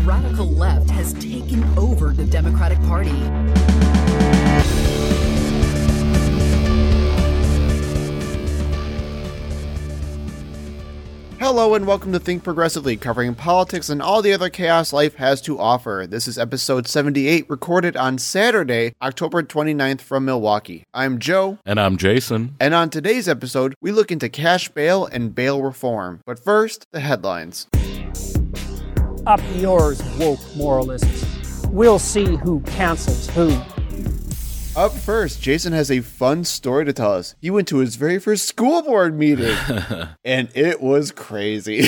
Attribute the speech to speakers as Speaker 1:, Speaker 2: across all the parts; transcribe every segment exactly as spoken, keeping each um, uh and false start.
Speaker 1: radical left has taken over the Democratic Party.
Speaker 2: Hello and welcome to Think Progressively, covering politics and all the other chaos life has to offer. This is episode seventy-eight, recorded on Saturday, October twenty-ninth from Milwaukee. I'm Joe.
Speaker 3: And I'm Jason.
Speaker 2: And on today's episode, we look into cash bail and bail reform. But first, the headlines.
Speaker 4: Up yours, woke moralists. We'll see who cancels who.
Speaker 2: Up first, Jason has a fun story to tell us. He went to his very first school board meeting, and it was crazy.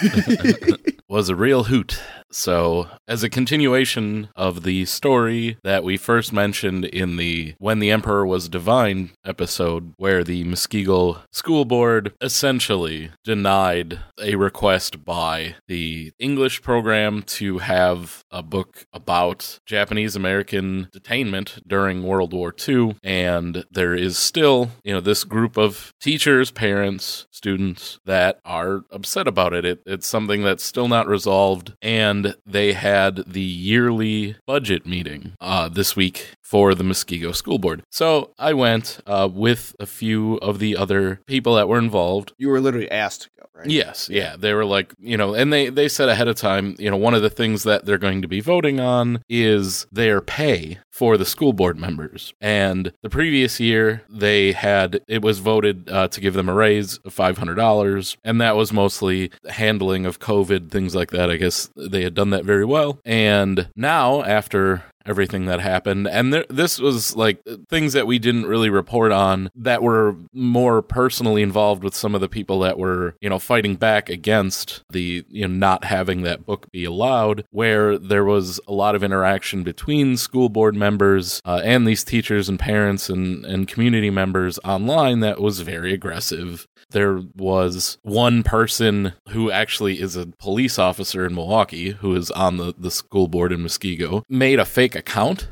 Speaker 3: Was a real hoot. So, as a continuation of the story that we first mentioned in the When the Emperor Was Divine episode, where the Muskego School Board essentially denied a request by the English program to have a book about Japanese American detainment during World War Two, and there is still, you know, this group of teachers, parents, students that are upset about it. it it's something that's still not resolved, and they had the yearly budget meeting uh, this week for the Muskego School Board. So I went uh, with a few of the other people that were involved.
Speaker 2: You were literally asked to go, right?
Speaker 3: Yes, yeah. They were like, you know, and they, they said ahead of time, you know, one of the things that they're going to be voting on is their pay for the school board members. And the previous year, they had, it was voted uh, to give them a raise of five hundred dollars, and that was mostly handling of COVID, things like that. I guess they had done that very well. And now, after everything that happened, and there, this was like things that we didn't really report on that were more personally involved with some of the people that were, you know, fighting back against the, you know, not having that book be allowed, where there was a lot of interaction between school board members uh, and these teachers and parents and, and community members online that was very aggressive. There was one person who actually is a police officer in Milwaukee who is on the, the school board in Muskego, made a fake account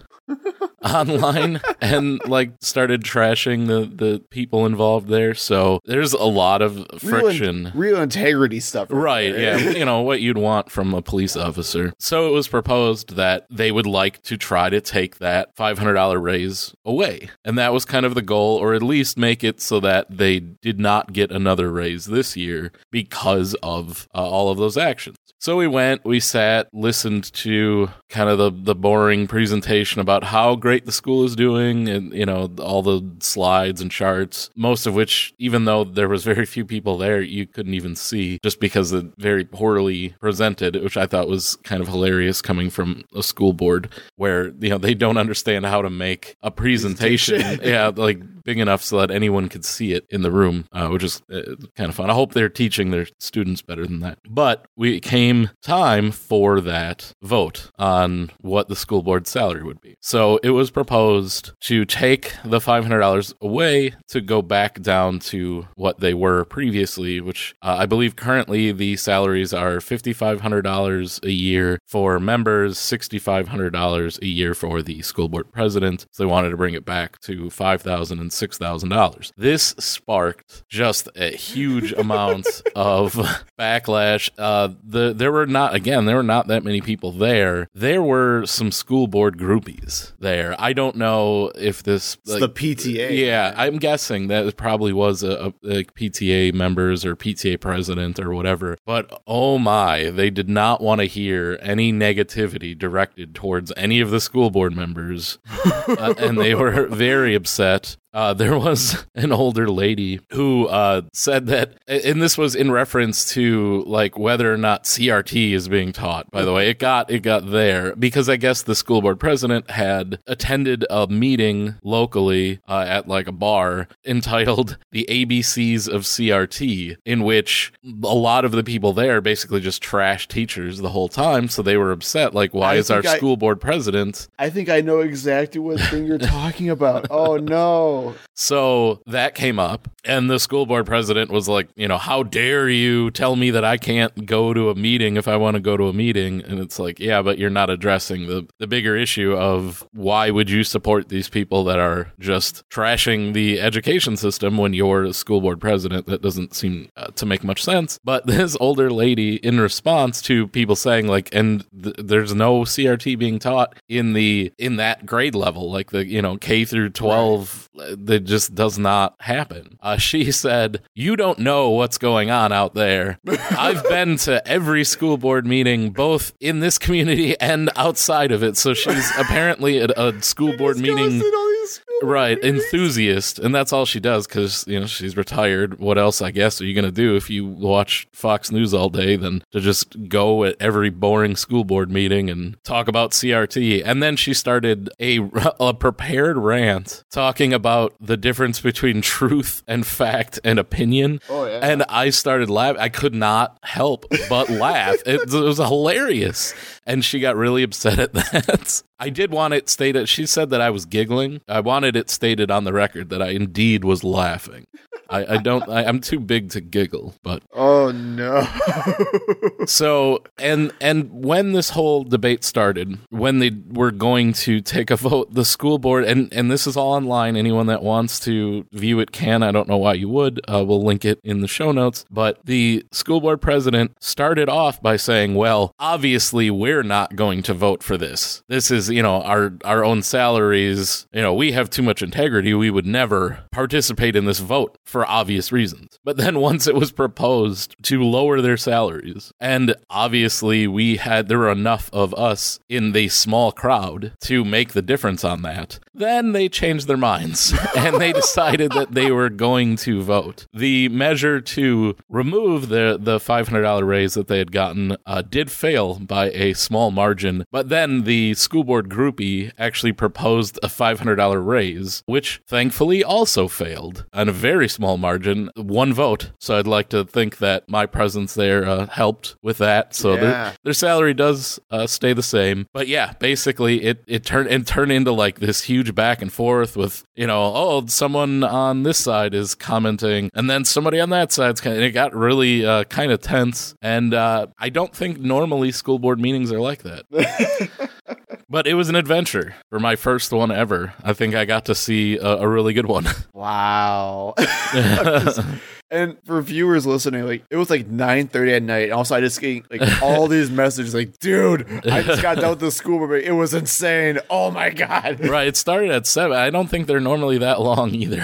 Speaker 3: online and like started trashing the the people involved there. So there's a lot of friction,
Speaker 2: real, in, real integrity stuff,
Speaker 3: right?
Speaker 2: There.
Speaker 3: Yeah, you know what you'd want from a police officer. So it was proposed that they would like to try to take that five hundred dollars raise away, and that was kind of the goal, or at least make it so that they did not get another raise this year because of uh, all of those actions. So we went, we sat, listened to kind of the, the boring presentation about how great the school is doing, and, you know, all the slides and charts, most of which, even though there was very few people there, you couldn't even see just because it's very poorly presented, which I thought was kind of hilarious coming from a school board where, you know, they don't understand how to make a presentation, yeah, like big enough so that anyone could see it in the room, uh, which is uh, kind of fun. I hope they're teaching their students better than that. But we came time for that vote on what the school board salary would be. So it was proposed to take the five hundred dollars away to go back down to what they were previously, which uh, I believe currently the salaries are five thousand five hundred dollars a year for members, six thousand five hundred dollars a year for the school board president. So they wanted to bring it back to five thousand dollars and six thousand dollars. This sparked just a huge amount of backlash. Uh, the there were not, again, there were not that many people there. There were some school board groupies there. I don't know if this...
Speaker 2: It's
Speaker 3: like,
Speaker 2: the P T A.
Speaker 3: Yeah, I'm guessing that it probably was a, a, a P T A members or P T A president or whatever. But oh my, they did not want to hear any negativity directed towards any of the school board members. uh, and they were very upset. Uh, there was an older lady who uh, said that, and this was in reference to like whether or not C R T is being taught. By the way, it got it got there because I guess the school board president had attended a meeting locally uh, at like a bar entitled "The A B Cs of C R T," in which a lot of the people there basically just trashed teachers the whole time. So they were upset, like, why
Speaker 2: I
Speaker 3: is our
Speaker 2: I,
Speaker 3: school board president?
Speaker 2: I think I know exactly what thing you're talking about. Oh no. no.
Speaker 3: So that came up, and the school board president was like, you know, how dare you tell me that I can't go to a meeting if I want to go to a meeting? And it's like, yeah, but you're not addressing the, the bigger issue of why would you support these people that are just trashing the education system when you're a school board president? That doesn't seem uh, to make much sense. But this older lady, in response to people saying like, and th- there's no C R T being taught in the in that grade level, like the, you know, K through twelve, right. That just does not happen. Uh, she said, you don't know what's going on out there. I've been to every school board meeting, both in this community and outside of it. So she's apparently at a school board meeting. Right, enthusiast, and that's all she does because, you know, she's retired. What else, I guess, are you going to do if you watch Fox News all day than to just go at every boring school board meeting and talk about C R T? And then she started a, a prepared rant talking about the difference between truth and fact and opinion.
Speaker 2: Oh, yeah.
Speaker 3: And I started laughing. I could not help but laugh. It, it was hilarious. And she got really upset at that. I did want it stated, she said that I was giggling. I wanted it stated on the record that I indeed was laughing. I, I don't, I, I'm too big to giggle, but.
Speaker 2: Oh, no.
Speaker 3: So, and and when this whole debate started, when they were going to take a vote, the school board, and, and this is all online, anyone that wants to view it can, I don't know why you would, uh, we'll link it in the show notes, but the school board president started off by saying, well, obviously we're not going to vote for this. This is, you know, our, our own salaries, you know, we have too much integrity, we would never participate in this vote for obvious reasons. But then once it was proposed to lower their salaries, and obviously we had, there were enough of us in the small crowd to make the difference on that, then they changed their minds and they decided that they were going to vote. The measure to remove the, the five hundred dollars raise that they had gotten uh, did fail by a small margin, but then the school board groupie actually proposed a five hundred dollars raise, which thankfully also failed on a very small margin, one vote. So I'd like to think that my presence there uh, helped with that. So
Speaker 2: Yeah.
Speaker 3: their, their salary does uh, stay the same. But yeah, basically it, it turned and turned into like this huge back and forth with, you know, oh, someone on this side is commenting and then somebody on that side's kind of, and it got really uh, kind of tense. And uh, I don't think normally school board meetings are like that. But it was an adventure for my first one ever. I think I got to see a, a really good one.
Speaker 2: Wow. And for viewers listening, like it was like nine thirty at night. And also, I just getting like all these messages, like, "Dude, I just got done with the school board. It was insane. Oh my god!"
Speaker 3: Right, it started at seven. I don't think they're normally that long either.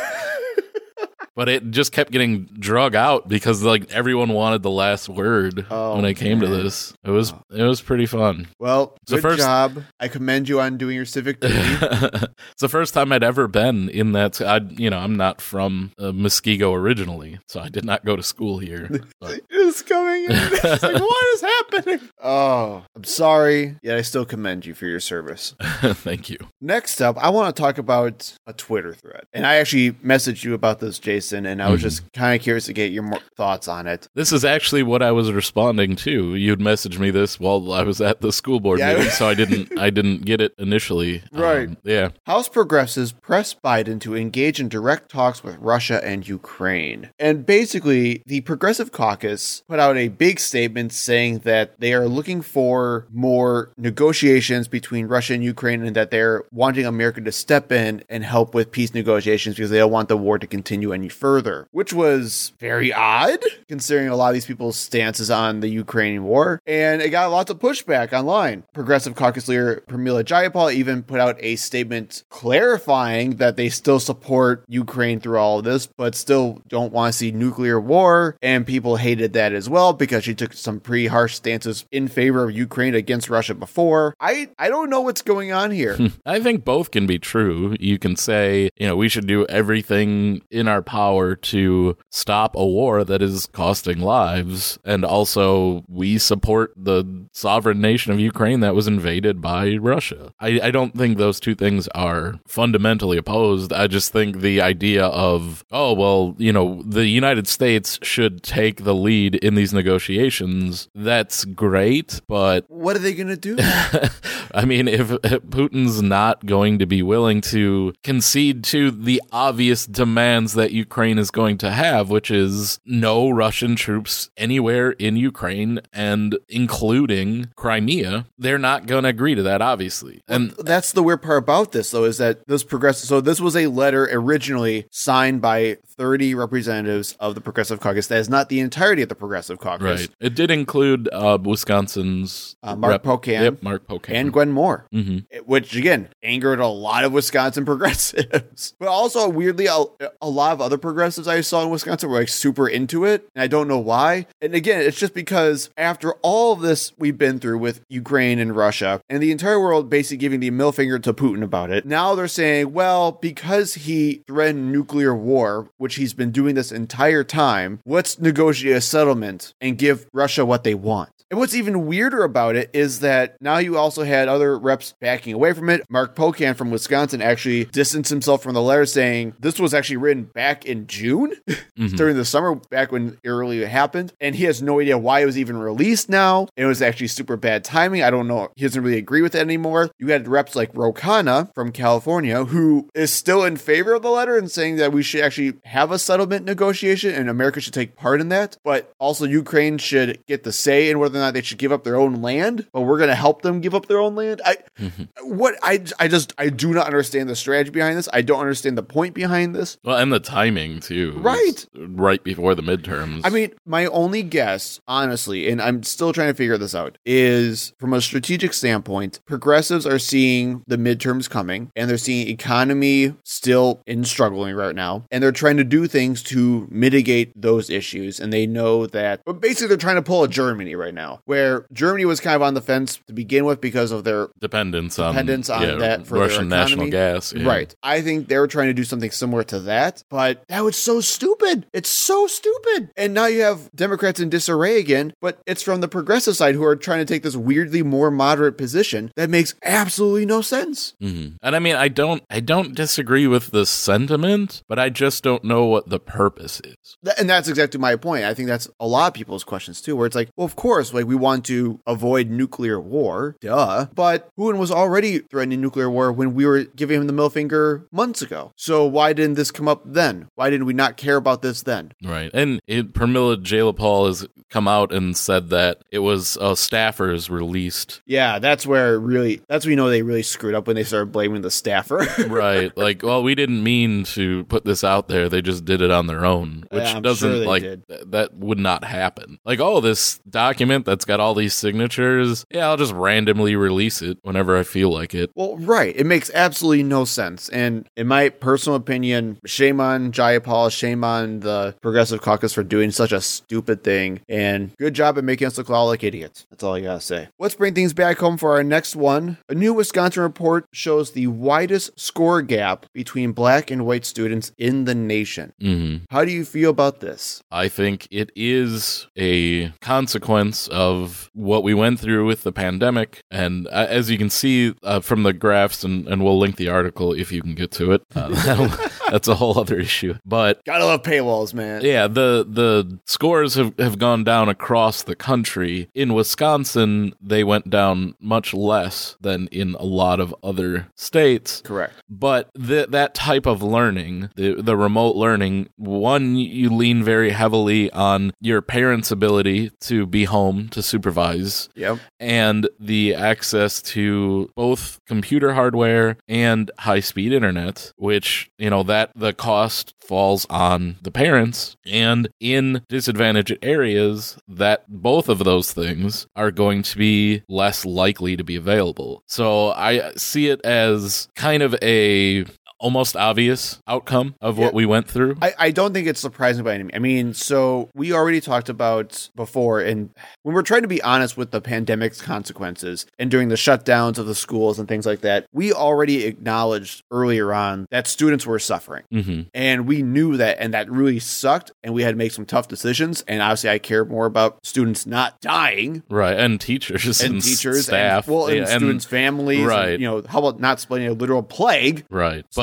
Speaker 3: But it just kept getting drug out because like everyone wanted the last word
Speaker 2: Oh,
Speaker 3: when it came
Speaker 2: man.
Speaker 3: to this. It was it was pretty fun.
Speaker 2: Well,
Speaker 3: The
Speaker 2: good
Speaker 3: first-
Speaker 2: job. I commend you on doing your civic duty.
Speaker 3: It's the first time I'd ever been in that. I, you know, I'm not from uh, Muskego originally, so I did not go to school here. But
Speaker 2: It's coming in. It's like, what is happening? Oh, I'm sorry. Yet I still commend you for your service.
Speaker 3: thank you.
Speaker 2: Next up, I want to talk about a Twitter thread. And I actually messaged you about this, Jason, and I was
Speaker 3: Mhm.
Speaker 2: just kind of curious to get your more thoughts on it.
Speaker 3: This is actually what I was responding to. You'd messaged me this while I was at the school board
Speaker 2: Yeah.
Speaker 3: meeting, so I didn't I didn't get it initially.
Speaker 2: Right.
Speaker 3: Um, yeah.
Speaker 2: House progressives press Biden to engage in direct talks with Russia and Ukraine. And basically, the Progressive Caucus put out a big statement saying that they are looking for more negotiations between Russia and Ukraine and that they're wanting America to step in and help with peace negotiations because they don't want the war to continue any further, which was very odd considering a lot of these people's stances on the Ukrainian war. And it got lots of pushback online. Progressive Caucus leader Pramila Jayapal even put out a statement clarifying that they still support Ukraine through all of this, but still don't want to see nuclear war. And people hated that as well because she took some pretty harsh stances in favor of Ukraine against Russia before. I, I don't know what's going on here.
Speaker 3: I think both can be true. You can say, you know, we should do everything in our power to stop a war that is costing lives. And also, we support the sovereign nation of Ukraine that was invaded by Russia. I, I don't think those two things are fundamentally opposed. I just think the idea of, oh, well, you know, the United States should take the lead in these negotiations, that's great, but
Speaker 2: What are they going to do?
Speaker 3: I mean, if, if Putin's not going to be willing to concede to the obvious demands that Ukraine is going to have, which is no Russian troops anywhere in Ukraine and including Crimea, they're not going to agree to that, obviously. And
Speaker 2: well, that's the weird part about this, though, is that this progressive. So this was a letter originally signed by thirty representatives of the Progressive Caucus. That is not the entirety of the Progressive Caucus.
Speaker 3: Right. It did include uh, Wisconsin's
Speaker 2: uh, Mark
Speaker 3: rep-
Speaker 2: Pocan,
Speaker 3: yep, Mark Pocan,
Speaker 2: and Gwen Moore,
Speaker 3: mm-hmm.
Speaker 2: which again angered a lot of Wisconsin progressives. But also, weirdly, a, a lot of other progressives I saw in Wisconsin were like super into it, and I don't know why. And again, it's just because after all of this we've been through with Ukraine and Russia, and the entire world basically giving the middle finger to Putin about it, now they're saying, well, because he threatened nuclear war, which he's been doing this entire time, let's negotiate a settlement and give Russia what they want. And what's even weirder about it is that now you also had other reps backing away from it. Mark Pocan from Wisconsin actually distanced himself from the letter, saying this was actually written back in June mm-hmm. during the summer, back when it earlier happened. And he has no idea why it was even released now. It was actually super bad timing. I don't know. He doesn't really agree with it anymore. You had reps like Ro Khanna from California, who is still in favor of the letter and saying that we should actually have a settlement negotiation and America should take part in that. But also Ukraine should get the say in whether or not they should give up their own land, but we're going to help them give up their own land. I, mm-hmm. what I, I just, I do not understand the strategy behind this. I don't understand the point behind this.
Speaker 3: Well, and the timing too.
Speaker 2: Right.
Speaker 3: Right before the midterms.
Speaker 2: I mean, my only guess, honestly, and I'm still trying to figure this out, is from a strategic standpoint, progressives are seeing the midterms coming and they're seeing economy still in struggling right now. And they're trying to do things to mitigate those issues. And they know that, but basically they're trying to pull a Germany right now, where Germany was kind of on the fence to begin with because of their
Speaker 3: dependence,
Speaker 2: dependence
Speaker 3: on,
Speaker 2: on
Speaker 3: yeah,
Speaker 2: that for
Speaker 3: Russian
Speaker 2: their
Speaker 3: national gas. Yeah.
Speaker 2: Right. I think they were trying to do something similar to that, but that was so stupid. It's so stupid. And now you have Democrats in disarray again, but it's from the progressive side who are trying to take this weirdly more moderate position that makes absolutely no sense.
Speaker 3: Mm-hmm. And I mean, I don't, I don't disagree with the sentiment, but I just don't know what the purpose is.
Speaker 2: And that's exactly my point. I think that's a lot of people's questions too, where it's like, well, of course, like we want to avoid nuclear war, duh. But Putin was already threatening nuclear war when we were giving him the middle finger months ago. So why didn't this come up then? Why didn't we not care about this then?
Speaker 3: Right. And it, Pramila Jayapal has come out and said that it was uh, staffers released.
Speaker 2: Yeah, that's where really, that's when you know they really screwed up when they started blaming the staffer.
Speaker 3: Right. Like, well, we didn't mean to put this out there. They just did it on their own, which
Speaker 2: yeah,
Speaker 3: doesn't
Speaker 2: sure
Speaker 3: like, th- that would not happen. Like, oh, this document that's got all these signatures, yeah, I'll just randomly release it whenever I feel like it.
Speaker 2: Well, right. It makes absolutely no sense. And in my personal opinion, shame on Jayapal, shame on the Progressive Caucus for doing such a stupid thing. And good job at making us look all like idiots. That's all I gotta say. Let's bring things back home for our next one. A new Wisconsin report shows the widest score gap between black and white students in the nation.
Speaker 3: Mm-hmm.
Speaker 2: How do you feel about this?
Speaker 3: I think it is a consequence of what we went through with the pandemic. And uh, as you can see uh, from the graphs, and, and we'll link the article if you can get to it. Uh, that's a whole other issue. But
Speaker 2: gotta love paywalls, man.
Speaker 3: Yeah, the, the scores have, have gone down across the country. In Wisconsin, they went down much less than in a lot of other states.
Speaker 2: Correct.
Speaker 3: But the, that type of learning, the, the remote learning, one, you lean very heavily on your parents' ability to be home to supervise.
Speaker 2: Yep.
Speaker 3: And the access to both computer hardware and high-speed internet, which, you know, that the cost falls on the parents. And in disadvantaged areas, that both of those things are going to be less likely to be available. So I see it as kind of a almost obvious outcome of yeah. what we went through.
Speaker 2: I, I don't think it's surprising by any means. I mean, so we already talked about before, and when we're trying to be honest with the pandemic's consequences and during the shutdowns of the schools and things like that, we already acknowledged earlier on that students were suffering.
Speaker 3: Mm-hmm.
Speaker 2: And we knew that, and that really sucked, and we had to make some tough decisions. And obviously, I care more about students not dying.
Speaker 3: Right, and teachers and,
Speaker 2: and teachers,
Speaker 3: staff.
Speaker 2: And, well, and
Speaker 3: yeah,
Speaker 2: students'
Speaker 3: and,
Speaker 2: families.
Speaker 3: Right.
Speaker 2: And, you know, how about not splitting a literal plague?
Speaker 3: Right. But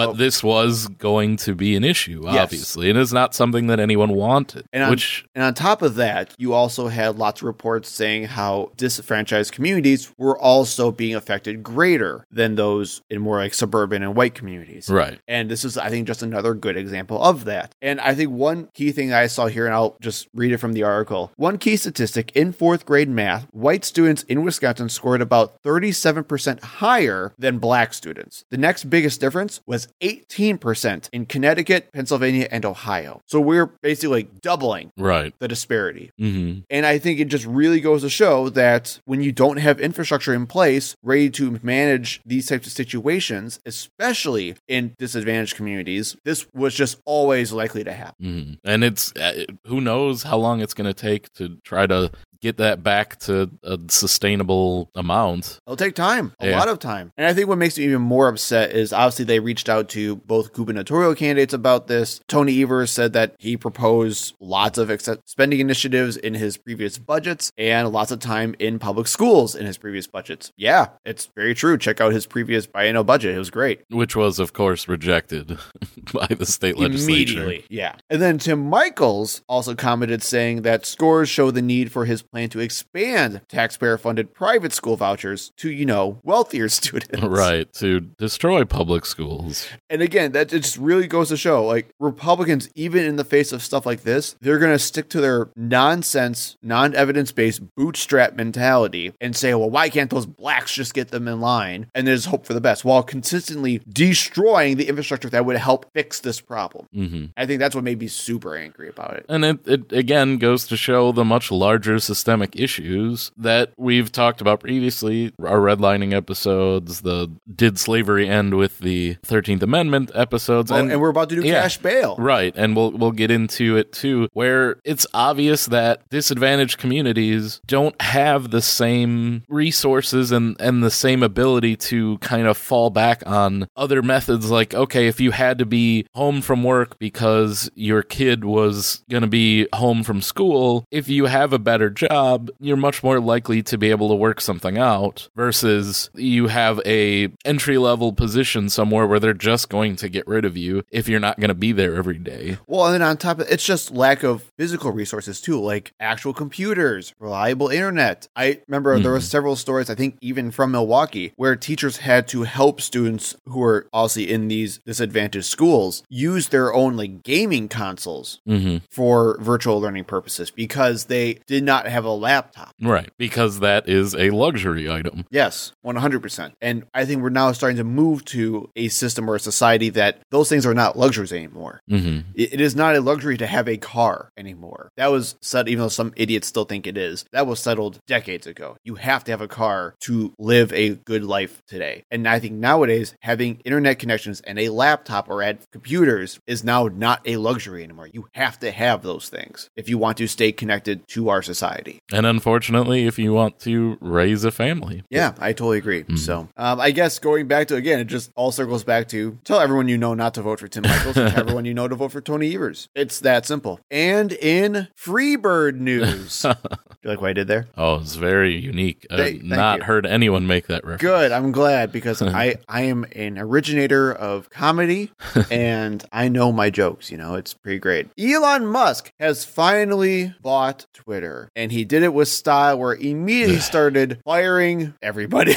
Speaker 3: but this was going to be an issue,
Speaker 2: Yes.
Speaker 3: obviously, and it's not something that anyone wanted.
Speaker 2: And on,
Speaker 3: which,
Speaker 2: and on top of that, you also had lots of reports saying how disenfranchised communities were also being affected greater than those in more like suburban and white communities.
Speaker 3: right.
Speaker 2: And this is, I think, just another good example of that. And I think one key thing I saw here, and I'll just read it from the article. One key statistic in fourth grade math, white students in Wisconsin scored about thirty-seven percent higher than black students. The next biggest difference was eighteen percent in Connecticut, Pennsylvania, and Ohio. So we're basically like doubling
Speaker 3: Right.
Speaker 2: the disparity.
Speaker 3: hmm
Speaker 2: And I think it just really goes to show that when you don't have infrastructure in place ready to manage these types of situations, especially in disadvantaged communities, this was just always likely to happen.
Speaker 3: hmm And it's, uh, who knows how long it's going to take to try to get that back to a sustainable amount.
Speaker 2: It'll take time, a
Speaker 3: Yeah.
Speaker 2: lot of time. And I think what makes me even more upset is obviously they reached out to both gubernatorial candidates about this. Tony Evers said that he proposed lots of ex- spending initiatives in his previous budgets and lots of time in public schools in his previous budgets. Yeah, it's very true. Check out his previous biennial budget. It was great.
Speaker 3: Which was, of course, rejected by the state legislature.
Speaker 2: Immediately, yeah. And then Tim Michaels also commented saying that scores show the need for his plan to expand taxpayer-funded private school vouchers to, you know, wealthier students.
Speaker 3: Right, to destroy public schools.
Speaker 2: And again, that just really goes to show, like, Republicans, even in the face of stuff like this, they're going to stick to their nonsense, non-evidence-based bootstrap mentality and say, well, why can't those blacks just get them in line? And there's hope for the best, while consistently destroying the infrastructure that would help fix this problem.
Speaker 3: hmm
Speaker 2: I think that's what made me super angry about it.
Speaker 3: And it, it again goes to show the much larger systemic issues that we've talked about previously, our redlining episodes, the did slavery end with the thirteenth Amendment episodes.
Speaker 2: Oh, and, and we're about to do
Speaker 3: yeah.
Speaker 2: cash bail.
Speaker 3: Right, and we'll we'll get into it too, where it's obvious that disadvantaged communities don't have the same resources and, and the same ability to kind of fall back on other methods like, okay, if you had to be home from work because your kid was going to be home from school, if you have a better job, you're much more likely to be able to work something out versus you have a entry-level position somewhere where they're just going to get rid of you if you're not going to be there every day.
Speaker 2: Well, and then on top of it, it's just lack of physical resources too, like actual computers, reliable internet. I remember mm-hmm. there were several stories, I think even from Milwaukee, where teachers had to help students who were obviously in these disadvantaged schools use their own like gaming consoles
Speaker 3: mm-hmm.
Speaker 2: for virtual learning purposes because they did not have a laptop.
Speaker 3: Right, because that is a luxury item.
Speaker 2: Yes, one hundred percent. And I think we're now starting to move to a system or a society that those things are not luxuries anymore.
Speaker 3: Mm-hmm.
Speaker 2: It, it is not a luxury to have a car anymore. That was said, even though some idiots still think it is, that was settled decades ago. You have to have a car to live a good life today. And I think nowadays, having internet connections and a laptop or at computers is now not a luxury anymore. You have to have those things if you want to stay connected to our society.
Speaker 3: And unfortunately, if you want to raise a family.
Speaker 2: Yeah, I totally agree. Mm-hmm. So um, I guess going back to, again, it just all circles back to tell everyone you know not to vote for Tim Michaels and tell everyone you know to vote for Tony Evers. It's that simple. And in Freebird news, do you like what I did there?
Speaker 3: Oh, it's very unique.
Speaker 2: Thank,
Speaker 3: I've not
Speaker 2: you.
Speaker 3: heard anyone make that reference.
Speaker 2: Good. I'm glad because I, I am an originator of comedy and I know my jokes. You know, it's pretty great. Elon Musk has finally bought Twitter and he did it with style where he immediately started firing everybody.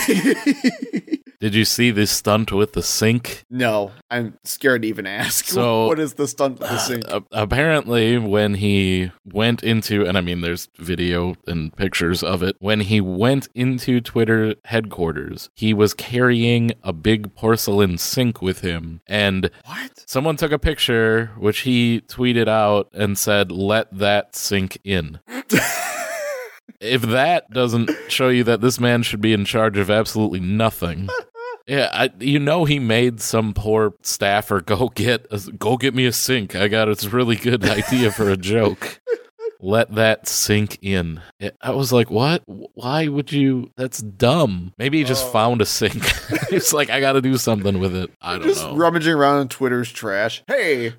Speaker 3: Did you see this stunt with the sink?
Speaker 2: No, I'm scared to even ask.
Speaker 3: So,
Speaker 2: what is the stunt with the sink?
Speaker 3: Uh, apparently, when he went into, and I mean, there's video and pictures of it, when he went into Twitter headquarters, he was carrying a big porcelain sink with him. And
Speaker 2: what?
Speaker 3: Someone took a picture, which he tweeted out and said, "Let that sink in." If that doesn't show you that this man should be in charge of absolutely nothing. Yeah, I, you know he made some poor staffer go get a, go get me a sink. I got it's a really good idea for a joke. let that sink in. It, I was like, what? Why would you? That's dumb. Maybe he just oh. found a sink. It's like, I got to do something with it. I don't
Speaker 2: just
Speaker 3: know.
Speaker 2: Rummaging around in Twitter's trash. Hey,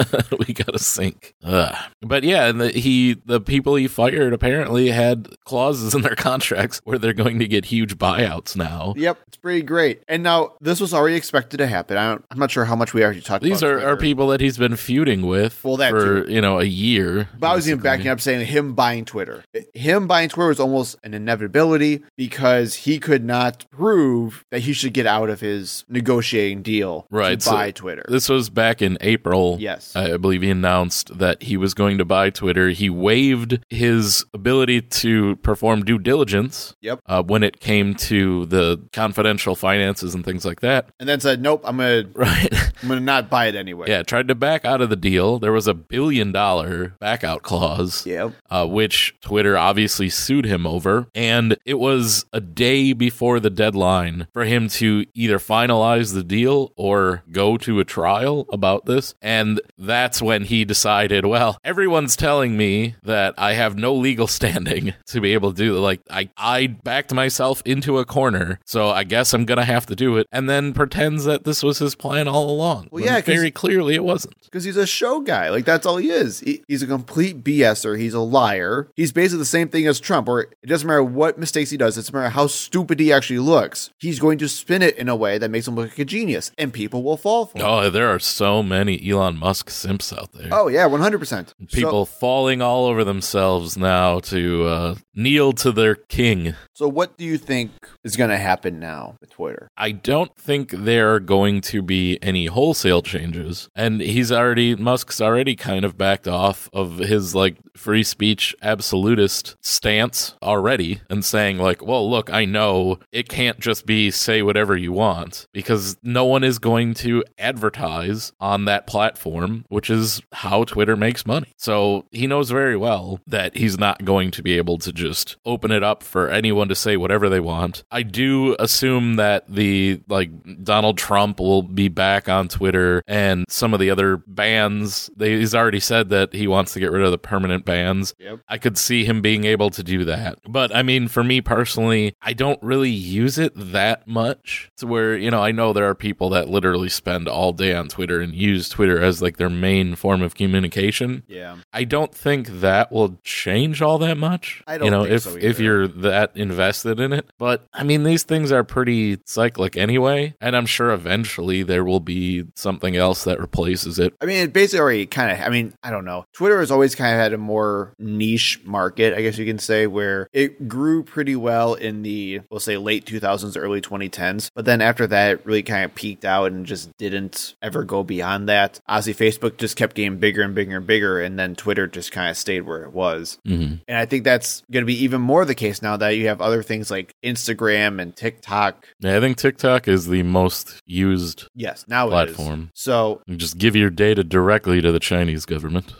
Speaker 3: we got a sink. Ugh. But yeah, and the, he, the people he fired apparently had clauses in their contracts where they're going to get huge buyouts now.
Speaker 2: Yep, it's pretty great. And now this was already expected to happen. I don't, I'm not sure how much we already talked
Speaker 3: These
Speaker 2: about.
Speaker 3: These are, are people that he's been feuding with well, that for, too. you know, a year.
Speaker 2: But I was even backing up saying him buying Twitter. Him buying Twitter was almost an inevitability because he could not prove that he should get out of his negotiating deal
Speaker 3: right,
Speaker 2: to buy
Speaker 3: so
Speaker 2: Twitter.
Speaker 3: This was back in April.
Speaker 2: Yes.
Speaker 3: I believe he announced that he was going to buy Twitter. He waived his ability to perform due diligence
Speaker 2: yep.
Speaker 3: uh, when it came to the confidential finances and things like that.
Speaker 2: And then said, nope, I'm going
Speaker 3: right.
Speaker 2: to not buy it anyway.
Speaker 3: Yeah, tried to back out of the deal. There was a billion dollar back out clause,
Speaker 2: yep.
Speaker 3: uh, which Twitter obviously sued him over. And it was a day before the deadline for him to either finalize the deal or go to a trial about this. And that's when he decided, well, everyone's telling me that I have no legal standing to be able to do it. Like, I, I backed myself into a corner, so I guess I'm going to have to do it. And then pretends that this was his plan all along.
Speaker 2: Well, yeah,
Speaker 3: very clearly it wasn't.
Speaker 2: Because he's a show guy. Like, that's all he is. He, he's a complete BSer. He's a liar. He's basically the same thing as Trump, where it doesn't matter what mistakes he does. It doesn't matter how stupid he actually looks. He's going to spin it in a way that makes him look like a genius, and people will fall for it.
Speaker 3: Oh, there are so many Elon Musk simps out there.
Speaker 2: Oh, yeah, one hundred percent.
Speaker 3: People so, falling all over themselves now to uh, kneel to their king.
Speaker 2: So what do you think is going to happen now with Twitter?
Speaker 3: I don't think there are going to be any wholesale changes. And he's already, Musk's already kind of backed off of his like free speech absolutist stance already and saying like, well, look, I know it can't just be say whatever you want because no one is going to advertise on that platform, which is how Twitter makes money. So he knows very well that he's not going to be able to just open it up for anyone to say whatever they want. I do assume that the like Donald Trump will be back on Twitter and some of the other bans. They, he's already said that he wants to get rid of the permanent bans.
Speaker 2: Yep.
Speaker 3: I could see him being able to do that. But I mean, for me personally, I don't really use it that much to where, you know, I know there are people that literally spend all day on Twitter and use Twitter as like their main form of communication.
Speaker 2: Yeah.
Speaker 3: I don't think that will change all that much.
Speaker 2: I don't
Speaker 3: you know,
Speaker 2: think
Speaker 3: if,
Speaker 2: so
Speaker 3: if you're that invested in it. But I mean, these things are pretty cyclic anyway. And I'm sure eventually there will be something else that replaces it.
Speaker 2: I mean, it basically already kind of, I mean, I don't know. Twitter has always kind of had a more niche market, I guess you can say, where it grew pretty well in the, we'll say, late two thousands, early twenty tens. But then after that, it really kind of peaked out and just didn't ever go beyond that. Obviously, Facebook just kept getting bigger and bigger and bigger, and then Twitter just kind of stayed where it was.
Speaker 3: Mm-hmm.
Speaker 2: And I think that's going to be even more the case now that you have other things like Instagram and TikTok.
Speaker 3: Yeah, I think TikTok is the most used
Speaker 2: yes, now
Speaker 3: platform.
Speaker 2: It is. So
Speaker 3: you just give your data directly to the Chinese government.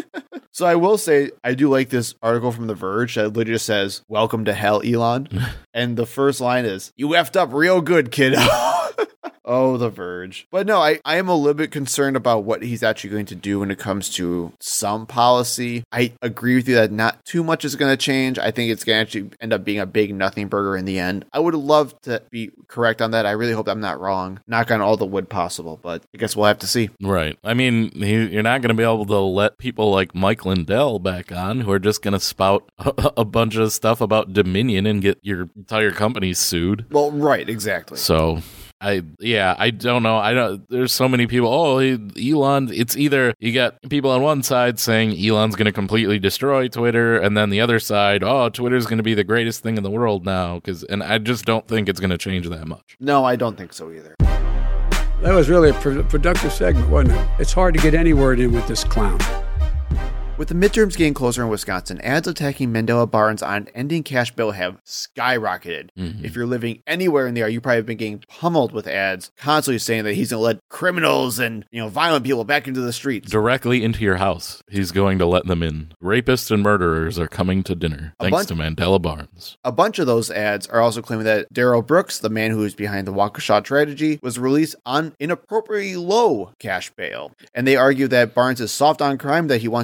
Speaker 2: So I will say, I do like this article from The Verge that literally just says, "Welcome to hell, Elon." And the first line is, "You effed up real good, kiddo." Oh, The Verge. But no, I, I am a little bit concerned about what he's actually going to do when it comes to some policy. I agree with you that not too much is going to change. I think it's going to actually end up being a big nothing burger in the end. I would love to be correct on that. I really hope I'm not wrong. Knock on all the wood possible, but I guess we'll have to see.
Speaker 3: Right. I mean, he, you're not going to be able to let people like Mike Lindell back on who are just going to spout a, a bunch of stuff about Dominion and get your entire company sued.
Speaker 2: Well, right, exactly.
Speaker 3: So... I yeah I don't know I don't there's so many people oh he, Elon it's either you got people on one side saying Elon's going to completely destroy Twitter and then the other side oh Twitter's going to be the greatest thing in the world now because and I just don't think it's going to change that much.
Speaker 2: No, I don't think so either.
Speaker 5: That was really a pro- productive segment, wasn't it? It's hard to get any word in with this clown.
Speaker 2: With the midterms getting closer in Wisconsin, ads attacking Mandela Barnes on ending cash bail have skyrocketed. Mm-hmm. If you're living anywhere in there, you probably have been getting pummeled with ads constantly saying that he's going to let criminals and, you know, violent people back into the streets.
Speaker 3: Directly into your house. He's going to let them in. Rapists and murderers are coming to dinner, a thanks bunch, to Mandela Barnes.
Speaker 2: A bunch of those ads are also claiming that Darrell Brooks, the man who is behind the Waukesha tragedy, was released on inappropriately low cash bail. And they argue that Barnes is soft on crime, that he wants to eliminate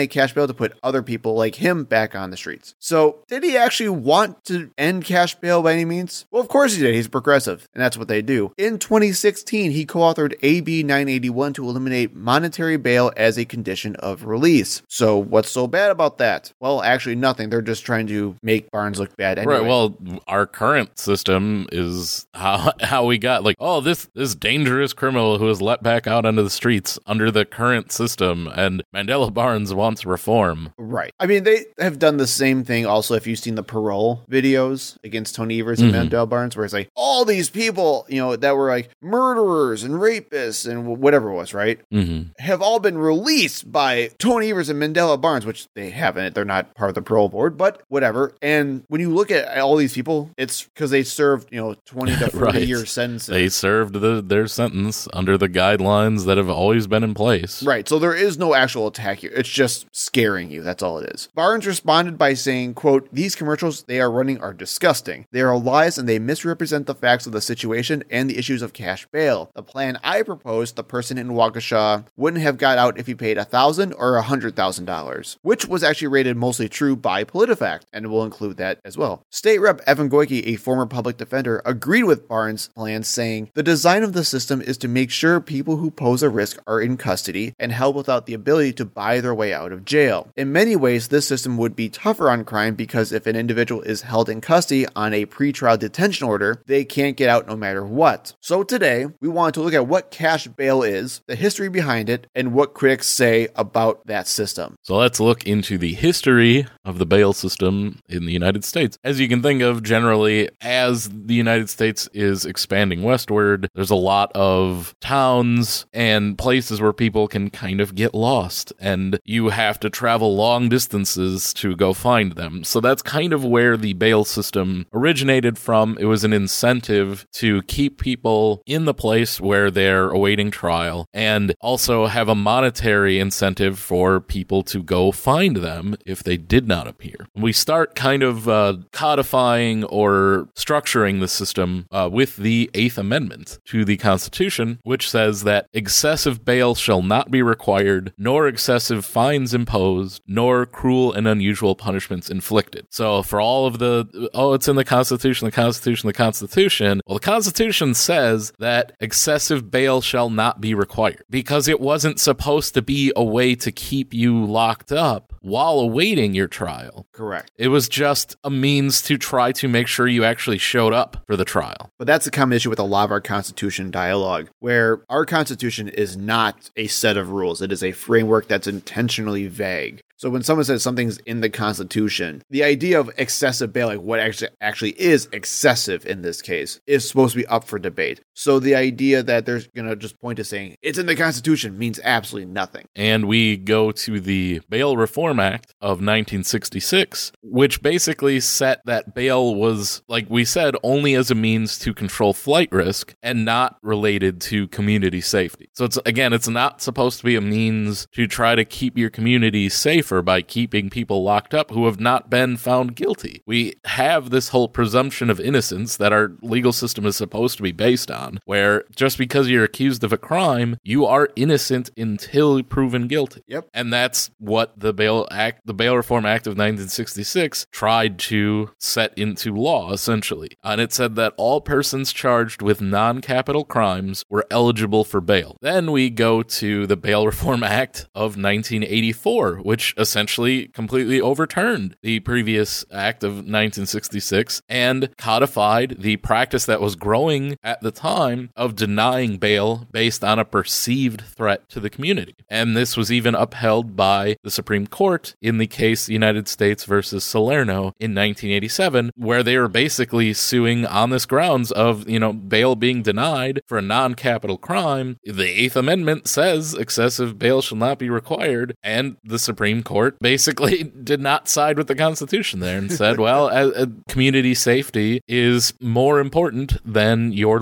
Speaker 2: eliminate cash bail to put other people like him back on the streets. So did he actually want to end cash bail by any means? Well, of course he did. He's progressive, and that's what they do. In twenty sixteen, he co-authored A B nine eighty-one to eliminate monetary bail as a condition of release. So what's so bad about that? Well, actually nothing. They're just trying to make Barnes look bad anyway.
Speaker 3: Right. Well, our current system is how how we got like, oh, this this dangerous criminal who is let back out onto the streets under the current system, and Mandela Barnes wants reform.
Speaker 2: Right. I mean, they have done the same thing also if you've seen the parole videos against Tony Evers and mm-hmm. Mandela Barnes, where it's like all these people, you know, that were like murderers and rapists and whatever it was, right?
Speaker 3: Mm-hmm.
Speaker 2: Have all been released by Tony Evers and Mandela Barnes, which they haven't. They're not part of the parole board, but whatever. And when you look at all these people, it's because they served, you know, twenty to forty right. year sentences.
Speaker 3: They served the, their sentence under the guidelines that have always been in place.
Speaker 2: Right. So there is no actual attack here. It's just scaring you. That's all it is. Barnes responded by saying, quote, "These commercials they are running are disgusting. They are lies and they misrepresent the facts of the situation and the issues of cash bail. The plan I proposed, the person in Waukesha wouldn't have got out if he paid a thousand or a hundred thousand dollars, which was actually rated mostly true by PolitiFact, and we'll include that as well." State Rep Evan Goyke, a former public defender, agreed with Barnes' plan, saying, "The design of the system is to make sure people who pose a risk are in custody and held without the ability to buy their way out of jail. In many ways, this system would be tougher on crime because if an individual is held in custody on a pretrial detention order, they can't get out no matter what." So today, we want to look at what cash bail is, the history behind it, and what critics say about that system.
Speaker 3: So let's look into the history of the bail system in the United States. As you can think of, generally, as the United States is expanding westward, there's a lot of towns and places where people can kind of get lost, and you have to travel long distances to go find them. So that's kind of where the bail system originated from. It was an incentive to keep people in the place where they're awaiting trial, and also have a monetary incentive for people to go find them if they did not appear. We start kind of uh, codifying or structuring the system uh, with the Eighth Amendment to the Constitution, which says that excessive bail shall not be required, nor excessive fines imposed, nor cruel and unusual punishments inflicted. So for all of the, oh, it's in the Constitution, the Constitution, the Constitution, well, the Constitution says that excessive bail shall not be required because it wasn't supposed to be a way to keep you locked up while awaiting your trial.
Speaker 2: Correct.
Speaker 3: It was just a means to try to make sure you actually showed up for the trial.
Speaker 2: But that's a common issue with a lot of our Constitution dialogue, where our Constitution is not a set of rules. It is a framework that's intentionally vague. So when someone says something's in the Constitution, the idea of excessive bail, like what actually actually is excessive in this case, is supposed to be up for debate. So the idea that they're going to just point to saying it's in the Constitution means absolutely nothing.
Speaker 3: And we go to the Bail Reform Act of nineteen sixty-six, which basically set that bail was, like we said, only as a means to control flight risk and not related to community safety. So it's, again, it's not supposed to be a means to try to keep your community safe by keeping people locked up who have not been found guilty. We have this whole presumption of innocence that our legal system is supposed to be based on, where just because you're accused of a crime, you are innocent until proven guilty.
Speaker 2: Yep.
Speaker 3: And that's what the Bail Act, the Bail Reform Act of nineteen sixty-six tried to set into law, essentially. And it said that all persons charged with non-capital crimes were eligible for bail. Then we go to the Bail Reform Act of nineteen eighty-four, which essentially completely overturned the previous act of nineteen sixty-six and codified the practice that was growing at the time of denying bail based on a perceived threat to the community. And this was even upheld by the Supreme Court in the case United States versus Salerno in nineteen eighty-seven, where they were basically suing on this grounds of, you know, bail being denied for a non-capital crime. The Eighth Amendment says excessive bail shall not be required, and the Supreme Court basically did not side with the Constitution there and said, well, a, a community safety is more important than your liberty.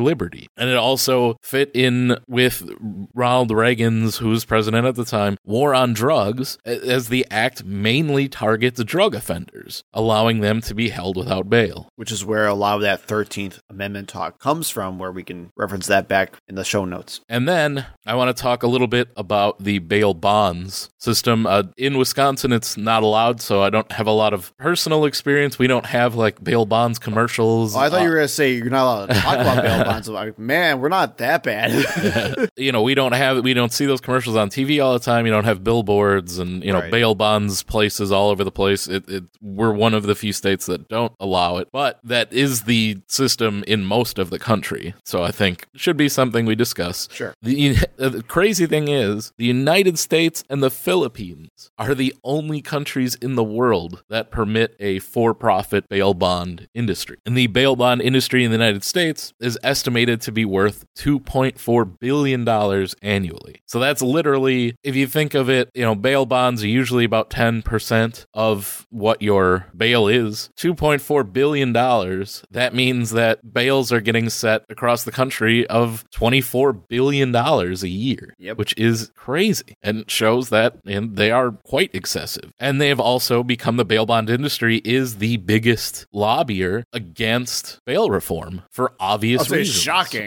Speaker 3: be. And it also fit in with Ronald Reagan's, who was president at the time, war on drugs, as the act mainly targets drug offenders, allowing them to be held without bail.
Speaker 2: Which is where a lot of that thirteenth Amendment talk comes from, where we can reference that back in the show notes.
Speaker 3: And then I want to talk a little bit about the bail bonds system. Uh, in Wisconsin, it's not allowed, so I don't have a lot of personal experience. We don't have like bail bonds commercials.
Speaker 2: Oh, I thought
Speaker 3: uh,
Speaker 2: you were going to say you're not allowed to talk about bail bonds. I'm like, man, we're not that bad.
Speaker 3: yeah. You know, we don't have, we don't see those commercials on T V all the time. You don't have billboards and, you know,
Speaker 2: Right.
Speaker 3: bail bonds places all over the place. It, it, we're one of the few states that don't allow it, but that is the system in most of the country. So I think it should be something we discuss.
Speaker 2: Sure.
Speaker 3: The, uh, the crazy thing is, the United States and the Philippines are the only countries in the world that permit a for-profit bail bond industry. And the bail bond industry in the United States is estimated to be worth two point four billion dollars annually. So that's literally, if you think of it, you know, bail bonds are usually about ten percent of what your bail is. two point four billion dollars, that means that bails are getting set across the country of twenty-four billion dollars a year,
Speaker 2: Yep.
Speaker 3: which is crazy and shows that and they are quite excessive. And they have also become, the bail bond industry is the biggest lobbyer against bail reform for obvious
Speaker 2: I'll say
Speaker 3: reasons.
Speaker 2: shocking.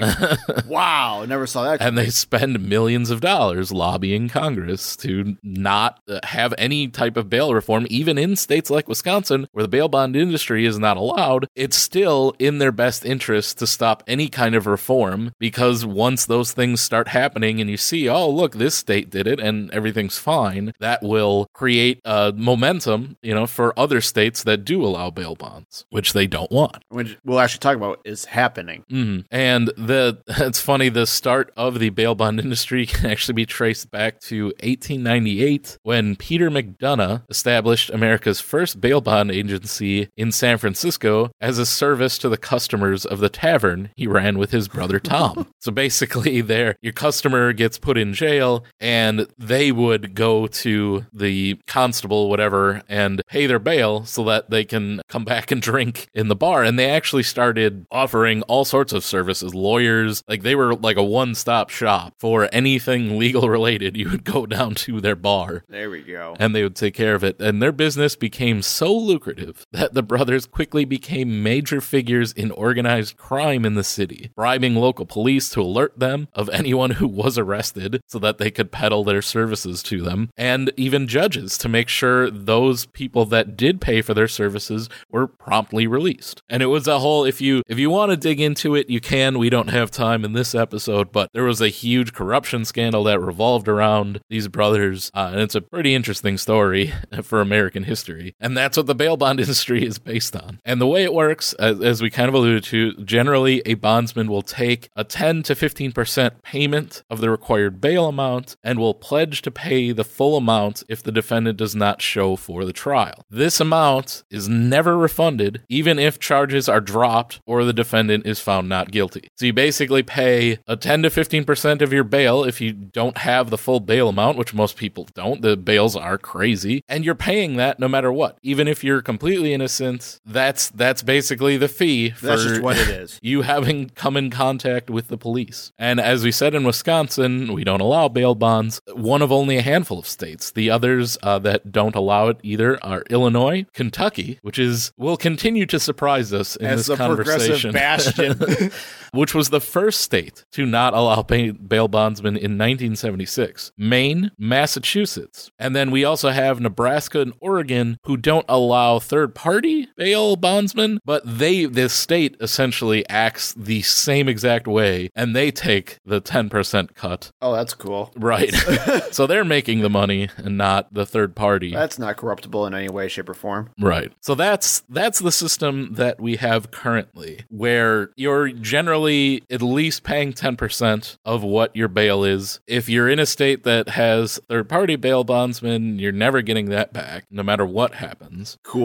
Speaker 2: Wow, never saw that.
Speaker 3: And they spend millions of dollars lobbying Congress to not uh, have any type of bail reform, even in states like Wisconsin, where the bail bond industry is not allowed. It's still in their best interest to stop any kind of reform, because once those things start happening and you see, oh, look, this state did it and everything's fine, that will create uh, momentum, you know, for other states that do allow bail bonds, which they don't want.
Speaker 2: Which we'll actually talk about is happening.
Speaker 3: Mm. And the it's funny, the start of the bail bond industry can actually be traced back to eighteen ninety-eight, when Peter McDonough established America's first bail bond agency in San Francisco as a service to the customers of the tavern he ran with his brother Tom. So basically, there your customer gets put in jail, and they would go to the constable, whatever, and pay their bail so that they can come back and drink in the bar. And they actually started offering all sorts of services, lawyers, like they were like a one-stop shop for anything legal related. You would go down to their bar.
Speaker 2: There we go.
Speaker 3: And they would take care of it. And their business became so lucrative that the brothers quickly became major figures in organized crime in the city, bribing local police to alert them of anyone who was arrested so that they could peddle their services to them, and even judges to make sure those people that did pay for their services were promptly released. And it was a whole, if you if you want to dig into it, you can. We don't have time in this episode, but there was a huge corruption scandal that revolved around these brothers, uh, and it's a pretty interesting story for American history. And that's what the bail bond industry is based on. And the way it works, as, as we kind of alluded to, generally a bondsman will take a ten to fifteen percent payment of the required bail amount and will pledge to pay the full amount if the defendant does not show for the trial. This amount is never refunded, even if charges are dropped or the defendant is found not guilty. So you basically pay a ten to fifteen percent of your bail if you don't have the full bail amount, which most people don't. The bails are crazy, and you're paying that no matter what. Even if you're completely innocent, that's that's basically the fee for
Speaker 2: That's just what it is.
Speaker 3: you having come in contact with the police. And as we said, in Wisconsin, we don't allow bail bonds. One of only a handful of states. The others uh, that don't allow it either are Illinois, Kentucky, which is will continue to surprise us in
Speaker 2: As
Speaker 3: this
Speaker 2: the
Speaker 3: conversation,
Speaker 2: progressive bastion.
Speaker 3: which was the first state to not allow ba- bail bondsmen in nineteen seventy-six. Maine, Massachusetts. And then we also have Nebraska and Oregon, who don't allow third-party bail bondsmen, but they, this state essentially acts the same exact way, and they take the ten percent cut.
Speaker 2: Oh, that's cool.
Speaker 3: Right. So they're making the money and not the third party.
Speaker 2: That's not corruptible in any way, shape, or form.
Speaker 3: Right. So that's that's the system that we have currently, where you're generally at least paying ten percent of what your bail is. If you're in a state that has third-party bail bondsmen, you're never getting that back, no matter what happens.
Speaker 2: Cool.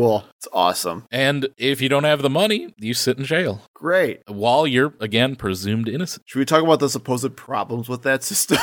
Speaker 2: It's awesome.
Speaker 3: And if you don't have the money, you sit in jail.
Speaker 2: Great.
Speaker 3: While you're, again, presumed innocent.
Speaker 2: Should we talk about the supposed problems with that system?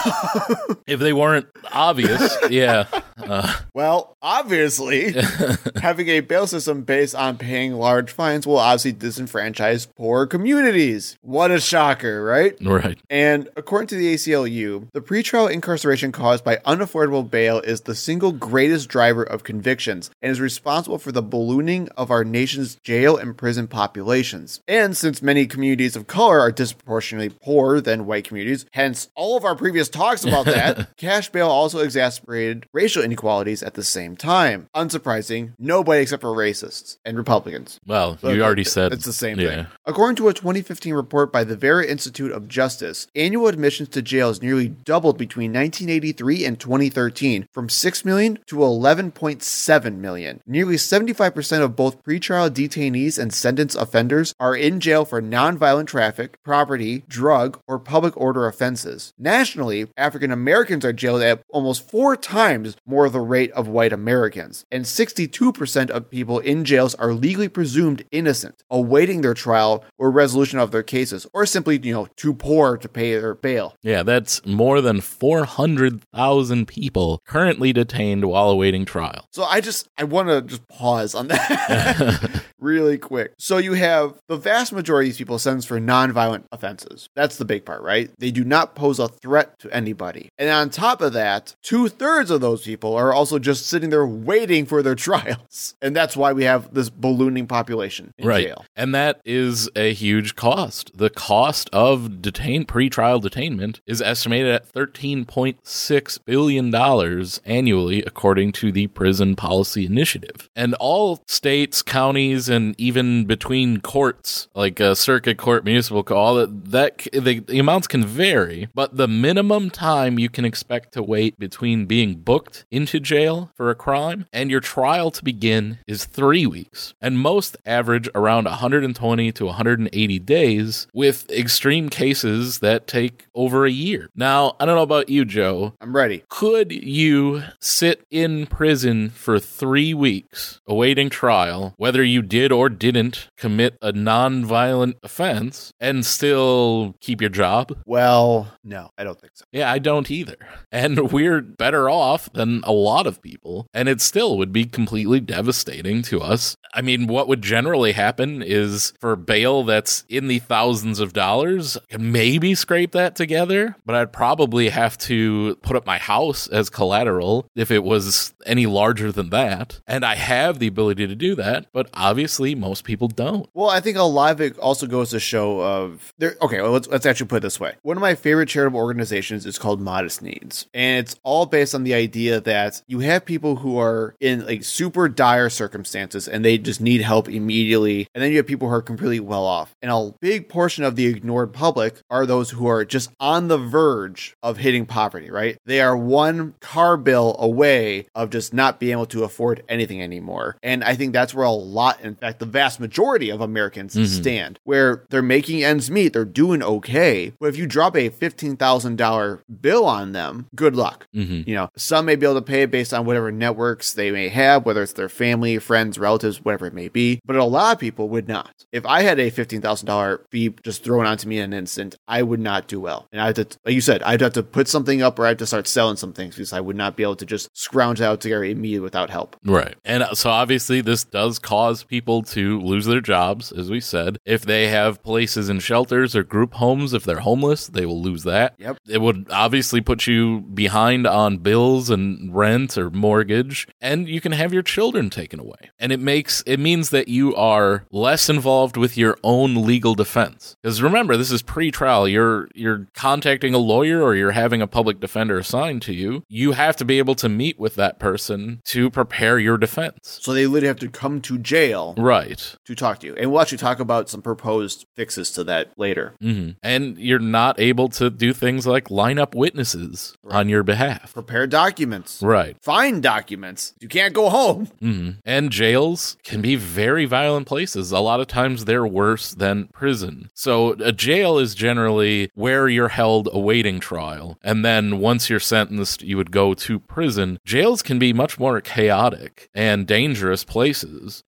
Speaker 3: If they weren't obvious, yeah. Uh,
Speaker 2: well, obviously, having a bail system based on paying large fines will obviously disenfranchise poor communities. What a shocker, right?
Speaker 3: Right.
Speaker 2: And according to the A C L U, the pretrial incarceration caused by unaffordable bail is the single greatest driver of convictions and is responsible for the ballooning of our nation's jail and prison populations. And since many communities of color are disproportionately poorer than white communities, hence all of our previous talks about that, cash bail also exacerbated racial inequalities at the same time. Unsurprising, nobody except for racists and Republicans.
Speaker 3: Well,
Speaker 2: But
Speaker 3: you already said
Speaker 2: it's the same
Speaker 3: yeah.
Speaker 2: thing. According to a twenty fifteen report by the Vera Institute of Justice, annual admissions to jails nearly doubled between nineteen eighty-three and twenty thirteen, from six million to eleven point seven million. Nearly seventy-five percent of both pretrial detainees and sentenced offenders are in jail for nonviolent traffic, property, drug, or public order offenses. Nationally, African Americans are jailed at almost four times more the rate of white Americans, and sixty-two percent of people in jails are legally presumed innocent, awaiting their trial or resolution of their cases, or simply, you know, too poor to pay their bail.
Speaker 3: Yeah, that's more than four hundred thousand people currently detained while awaiting trial.
Speaker 2: So I just, I want to just pause on that really quick. So you have the vast majority of these people sentenced for nonviolent offenses. That's the big part, right? They do not pose a threat to anybody. And on top of that, two thirds of those people are also just sitting there waiting for their trials. And that's why we have this ballooning population in
Speaker 3: right.
Speaker 2: jail.
Speaker 3: And that is a huge cost. The cost of detain pretrial detainment is estimated at thirteen point six billion dollars annually, according to the Prison Policy Initiative. And all states, counties, and even between courts, like a circuit court, municipal court, all that, that the, the amounts can vary, but the minimum time you can expect to wait between being booked into jail for a crime and your trial to begin is three weeks. And most average around one hundred twenty to one hundred eighty days, with extreme cases that take over a year. Now, I don't know about you, Joe.
Speaker 2: I'm ready.
Speaker 3: Could you sit in prison for three weeks awaiting trial, whether you did or didn't commit a non-violent offense, and still keep your job?
Speaker 2: Well, no, I don't think so.
Speaker 3: Yeah, I don't either. And we're better off than a lot of people, and it still would be completely devastating to us. I mean, what would generally happen is for bail that's in the thousands of dollars, I could maybe scrape that together, but I'd probably have to put up my house as collateral if it was any larger than that. And I have the ability to do that, but obviously most people don't.
Speaker 2: Well, I think a lot of it also goes to show of there. Okay, well, let's let's actually put it this way. One of my favorite charitable organizations is called Modest Needs, and it's all based on the idea that you have people who are in like super dire circumstances and they just need help immediately, and then you have people who are completely well off. And a big portion of the ignored public are those who are just on the verge of hitting poverty, right? They are one car bill away of just not being able to afford anything anymore. And I think that's where a lot, in fact, the vast majority of Americans mm-hmm. stand, where they're making ends meet, they're doing okay. But if you drop a fifteen thousand dollars bill on them, good luck. Mm-hmm. You know, some may be able to pay it based on whatever networks they may have, whether it's their family, friends, relatives, whatever it may be. But a lot of people would not. If I had a fifteen thousand dollars fee just thrown onto me in an instant, I would not do well. And I had to, like you said, I'd have to put something up or I'd have to start selling some things because I would not be able to just scrounge out together immediately without help.
Speaker 3: Right. And so obviously this does cause people to lose their jobs, as we said. If they have places in shelters or group homes, if they're homeless, they will lose that.
Speaker 2: Yep.
Speaker 3: It would obviously put you behind on bills and rent or mortgage, and you can have your children taken away. And it makes, it means that you are less involved with your own legal defense. Because remember, this is pre-trial. You're, you're contacting a lawyer or you're having a public defender assigned to you. You have to be able to meet with that person to prepare your defense.
Speaker 2: So they literally have to come to jail.
Speaker 3: Right.
Speaker 2: To talk to you. And we'll actually talk about some proposed fixes to that later.
Speaker 3: Mm-hmm. And you're not able to do things like line up witnesses right. on your behalf.
Speaker 2: Prepare documents.
Speaker 3: Right.
Speaker 2: Find documents. You can't go home.
Speaker 3: Mm-hmm. And jails can be very violent places. A lot of times they're worse than prison. So a jail is generally where you're held awaiting trial. And then once you're sentenced, you would go to prison. Jails can be much more chaotic and dangerous places than prison.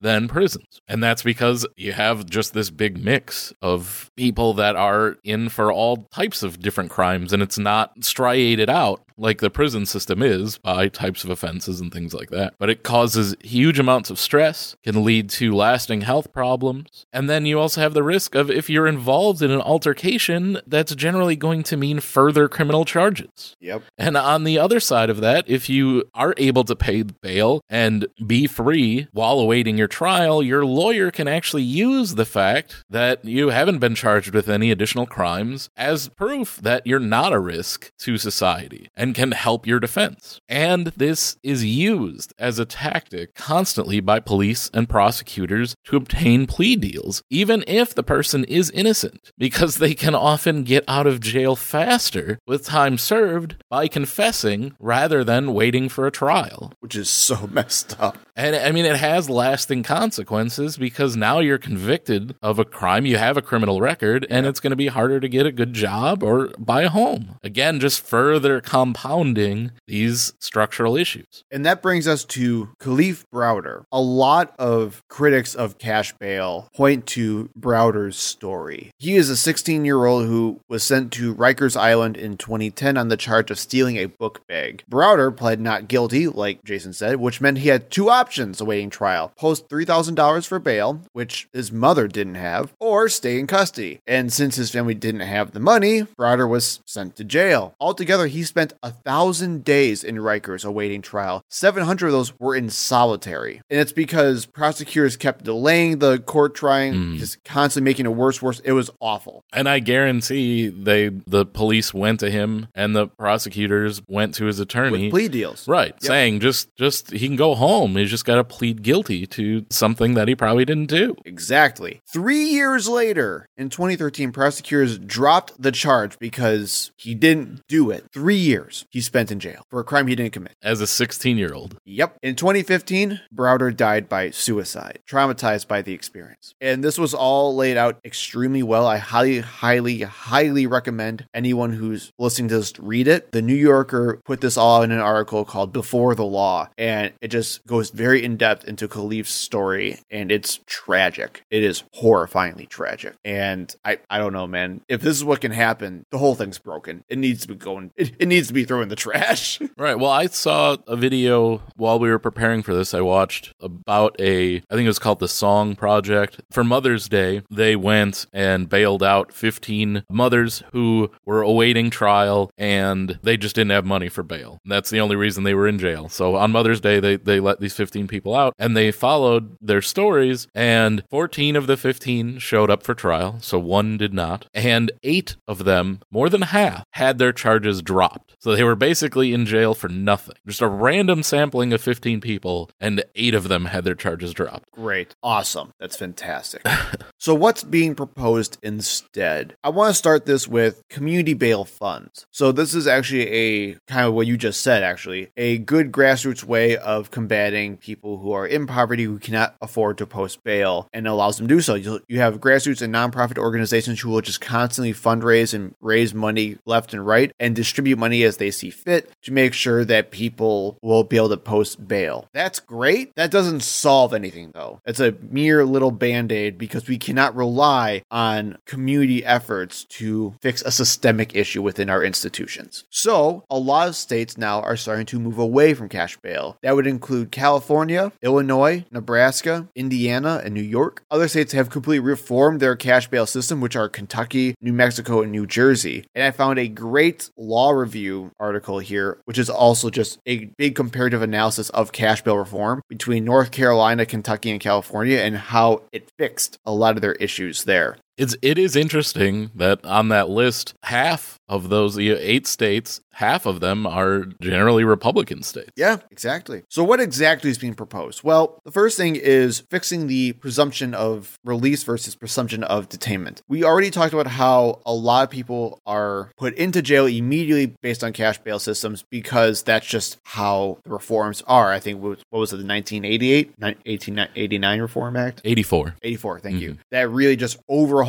Speaker 3: prisons. And that's because you have just this big mix of people that are in for all types of different crimes, and it's not striated out like the prison system is by types of offenses and things like that. But it causes huge amounts of stress, can lead to lasting health problems. And then you also have the risk of, if you're involved in an altercation, that's generally going to mean further criminal charges.
Speaker 2: Yep.
Speaker 3: And on the other side of that, if you are able to pay bail and be free while awaiting your trial, your lawyer can actually use the fact that you haven't been charged with any additional crimes as proof that you're not a risk to society, and can help your defense. And this is used as a tactic constantly by police and prosecutors to obtain plea deals, even if the person is innocent, because they can often get out of jail faster with time served by confessing rather than waiting for a trial.
Speaker 2: Which is so messed up.
Speaker 3: And I mean, it has lasting consequences because now you're convicted of a crime, you have a criminal record, and it's going to be harder to get a good job or buy a home. Again, just further compounding these structural issues.
Speaker 2: And that brings us to Kalief Browder. A lot of critics of cash bail point to Browder's story. He is a sixteen-year-old who was sent to Rikers Island in twenty ten on the charge of stealing a book bag. Browder pled not guilty, like Jason said, which meant he had two options awaiting trial: post three thousand dollars for bail, which his mother didn't have, or stay in custody. And since his family didn't have the money, Browder was sent to jail. Altogether, he spent a thousand days in Rikers awaiting trial. seven hundred of those were in solitary. And it's because prosecutors kept delaying the court trying, mm. just constantly making it worse, worse. It was awful.
Speaker 3: And I guarantee they, the police went to him and the prosecutors went to his attorney.
Speaker 2: With plea deals.
Speaker 3: Right.
Speaker 2: Yep.
Speaker 3: Saying just, just, he can go home. He's just got to plead guilty to something that he probably didn't do.
Speaker 2: Exactly. Three years later, in twenty thirteen, prosecutors dropped the charge because he didn't do it. Three years he spent in jail for a crime he didn't commit.
Speaker 3: As a sixteen-year-old.
Speaker 2: Yep. In twenty fifteen, Browder died by suicide, traumatized by the experience. And this was all laid out extremely well. I highly, highly, highly recommend anyone who's listening to this read it. The New Yorker put this all in an article called Before the Law, and it just goes very in-depth into Kalief's story, and it's tragic. It is horrifyingly tragic. And I, I don't know, man. If this is what can happen, the whole thing's broken. It needs to be going, it, it needs to be thrown in the trash.
Speaker 3: Right. Well, I saw a video while we were preparing for this. I watched about a, I think it was called the Song Project. For Mother's Day, they went and bailed out fifteen mothers who were awaiting trial, and they just didn't have money for bail. That's the only reason they were in jail. So on Mother's Day, they, they let these fifteen people out, and they followed their stories, and fourteen of the fifteen showed up for trial, so one did not, and eight of them, more than half, had their charges dropped. So they were basically in jail for nothing. Just a random sampling of fifteen people, and eight of them had their charges dropped.
Speaker 2: Great. Awesome. That's fantastic. So what's being proposed instead? I want to start this with community bail funds. So this is actually a kind of what you just said, actually, a good grassroots way of combating people who are in poverty who cannot afford to post bail, and allows them to do so. You you have grassroots and nonprofit organizations who will just constantly fundraise and raise money left and right and distribute money as they see fit to make sure that people will be able to post bail. That's great. That doesn't solve anything, though. It's a mere little band-aid because we cannot rely on community efforts to fix a systemic issue within our institutions. So a lot of states now are starting to move away from cash bail. That would include California, Illinois, Nebraska, Indiana, and New York. Other states have completely reformed their cash bail system, which are Kentucky, New Mexico, and New Jersey. And I found a great law review article here, which is also just a big comparative analysis of cash bail reform between North Carolina, Kentucky, and California, and how it fixed a lot of their issues there.
Speaker 3: It's, it is interesting that on that list, half of those you know, eight states, half of them are generally Republican states.
Speaker 2: Yeah, exactly. So what exactly is being proposed? Well, the first thing is fixing the presumption of release versus presumption of detainment. We already talked about how a lot of people are put into jail immediately based on cash bail systems because that's just how the reforms are. I think, what was it, the nineteen eighty-eight, eighteen eighty-nine Reform Act?
Speaker 3: eighty-four.
Speaker 2: eighty-four, thank
Speaker 3: mm-hmm.
Speaker 2: you. That really just overhauled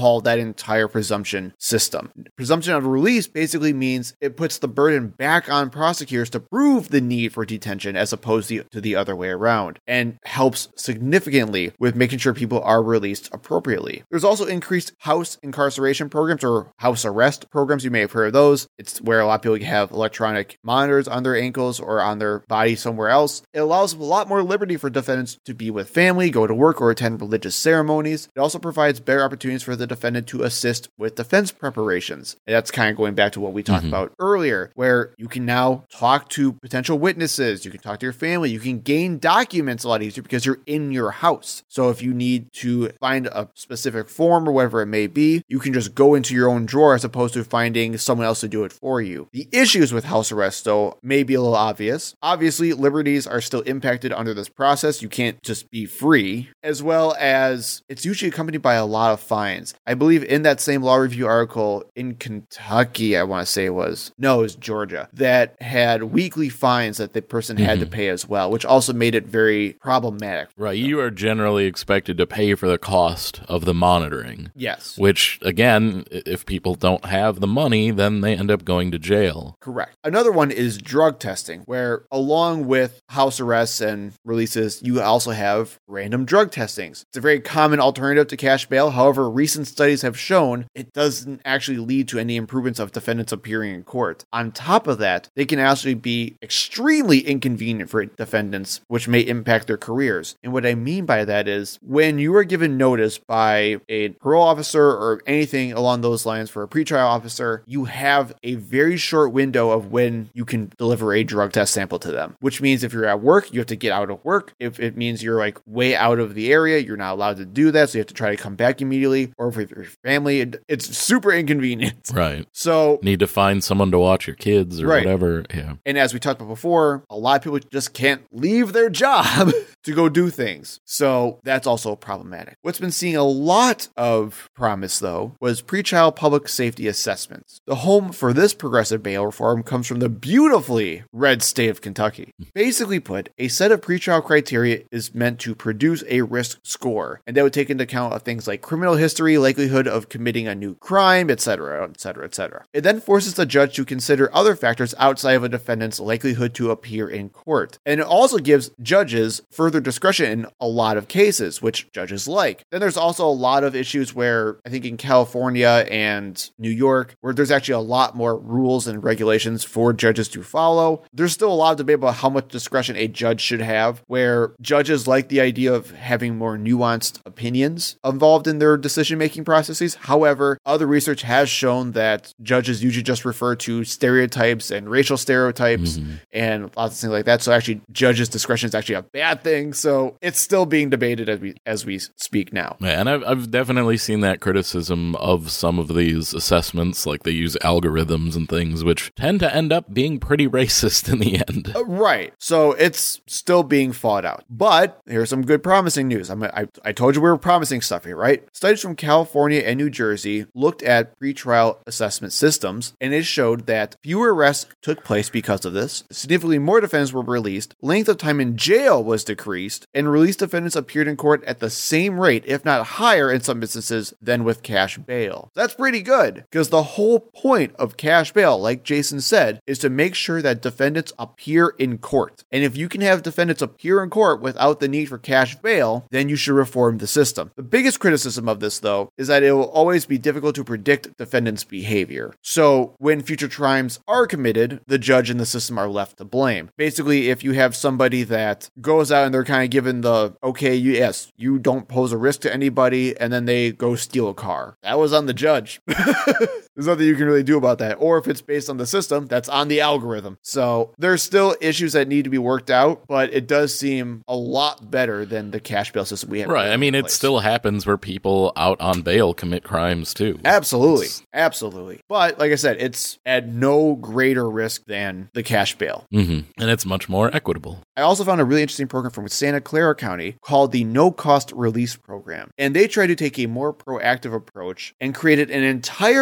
Speaker 2: overhaul that entire presumption system. Presumption of release basically means it puts the burden back on prosecutors to prove the need for detention as opposed to the other way around, and helps significantly with making sure people are released appropriately. There's also increased house incarceration programs or house arrest programs. You may have heard of those. It's where a lot of people have electronic monitors on their ankles or on their body somewhere else. It allows a lot more liberty for defendants to be with family, go to work, or attend religious ceremonies. It also provides better opportunities for the defendant to assist with defense preparations. And that's kind of going back to what we talked mm-hmm. about earlier, where you can now talk to potential witnesses, you can talk to your family, you can gain documents a lot easier because you're in your house. So if you need to find a specific form or whatever it may be, you can just go into your own drawer as opposed to finding someone else to do it for you. The issues with house arrest, though, may be a little obvious. Obviously, liberties are still impacted under this process. You can't just be free, as well as it's usually accompanied by a lot of fines. I believe in that same law review article in Kentucky, I want to say it was, no, it was Georgia, that had weekly fines that the person mm-hmm. had to pay as well, which also made it very problematic.
Speaker 3: Right. You are generally expected to pay for the cost of the monitoring.
Speaker 2: Yes.
Speaker 3: Which, again, if people don't have the money, then they end up going to jail.
Speaker 2: Correct. Another one is drug testing, where along with house arrests and releases, you also have random drug testings. It's a very common alternative to cash bail. However, recent studies have shown it doesn't actually lead to any improvements of defendants appearing in court. On top of that, they can actually be extremely inconvenient for defendants, which may impact their careers. And what I mean by that is when you are given notice by a parole officer or anything along those lines for a pretrial officer, you have a very short window of when you can deliver a drug test sample to them, which means if you're at work, you have to get out of work. If it means you're like way out of the area, you're not allowed to do that. So you have to try to come back immediately, or with your family, it, it's super inconvenient.
Speaker 3: Right.
Speaker 2: So
Speaker 3: need to find someone to watch your kids or
Speaker 2: right.
Speaker 3: whatever. Yeah.
Speaker 2: And as we talked about before, a lot of people just can't leave their job to go do things. So that's also problematic. What's been seeing a lot of promise, though, was pretrial public safety assessments. The home for this progressive bail reform comes from the beautifully red state of Kentucky. Basically put, a set of pretrial criteria is meant to produce a risk score, and that would take into account of things like criminal history, likelihood of committing a new crime, et cetera, et cetera, et cetera. It then forces the judge to consider other factors outside of a defendant's likelihood to appear in court. And it also gives judges further discretion in a lot of cases, which judges like. Then there's also a lot of issues where I think in California and New York, where there's actually a lot more rules and regulations for judges to follow. There's still a lot of debate about how much discretion a judge should have, where judges like the idea of having more nuanced opinions involved in their decision-making processes. However, other research has shown that judges usually just refer to stereotypes and racial stereotypes mm-hmm. and lots of things like that. So actually, judges' discretion is actually a bad thing. So it's still being debated as we as we speak now.
Speaker 3: Yeah, and I've, I've definitely seen that criticism of some of these assessments, like they use algorithms and things, which tend to end up being pretty racist in the end.
Speaker 2: Uh, right. So it's still being fought out. But here's some good promising news. I'm, I, I told you we were promising stuff here, right? Studies from California and New Jersey looked at pretrial assessment systems, and it showed that fewer arrests took place because of this. Significantly more defendants were released, length of time in jail was decreased, and released defendants appeared in court at the same rate, if not higher in some instances, than with cash bail. That's pretty good, because the whole point of cash bail, like Jason said, is to make sure that defendants appear in court. And if you can have defendants appear in court without the need for cash bail, then you should reform the system. The biggest criticism of this, though, is that it will always be difficult to predict defendants' behavior. So when future crimes are committed, the judge and the system are left to blame. Basically, if you have somebody that goes out and they're kind of given the, okay, you, yes, you don't pose a risk to anybody, and then they go steal a car. That was on the judge. There's nothing you can really do about that. Or if it's based on the system, that's on the algorithm. So there's still issues that need to be worked out, but it does seem a lot better than the cash bail system we have.
Speaker 3: Right. I mean, it still happens where people out on bail commit crimes too.
Speaker 2: Absolutely. It's... Absolutely. But like I said, it's at no greater risk than the cash bail.
Speaker 3: Mm-hmm. And it's much more equitable.
Speaker 2: I also found a really interesting program from Santa Clara County called the No Cost Release Program. And they tried to take a more proactive approach and created an entire campaign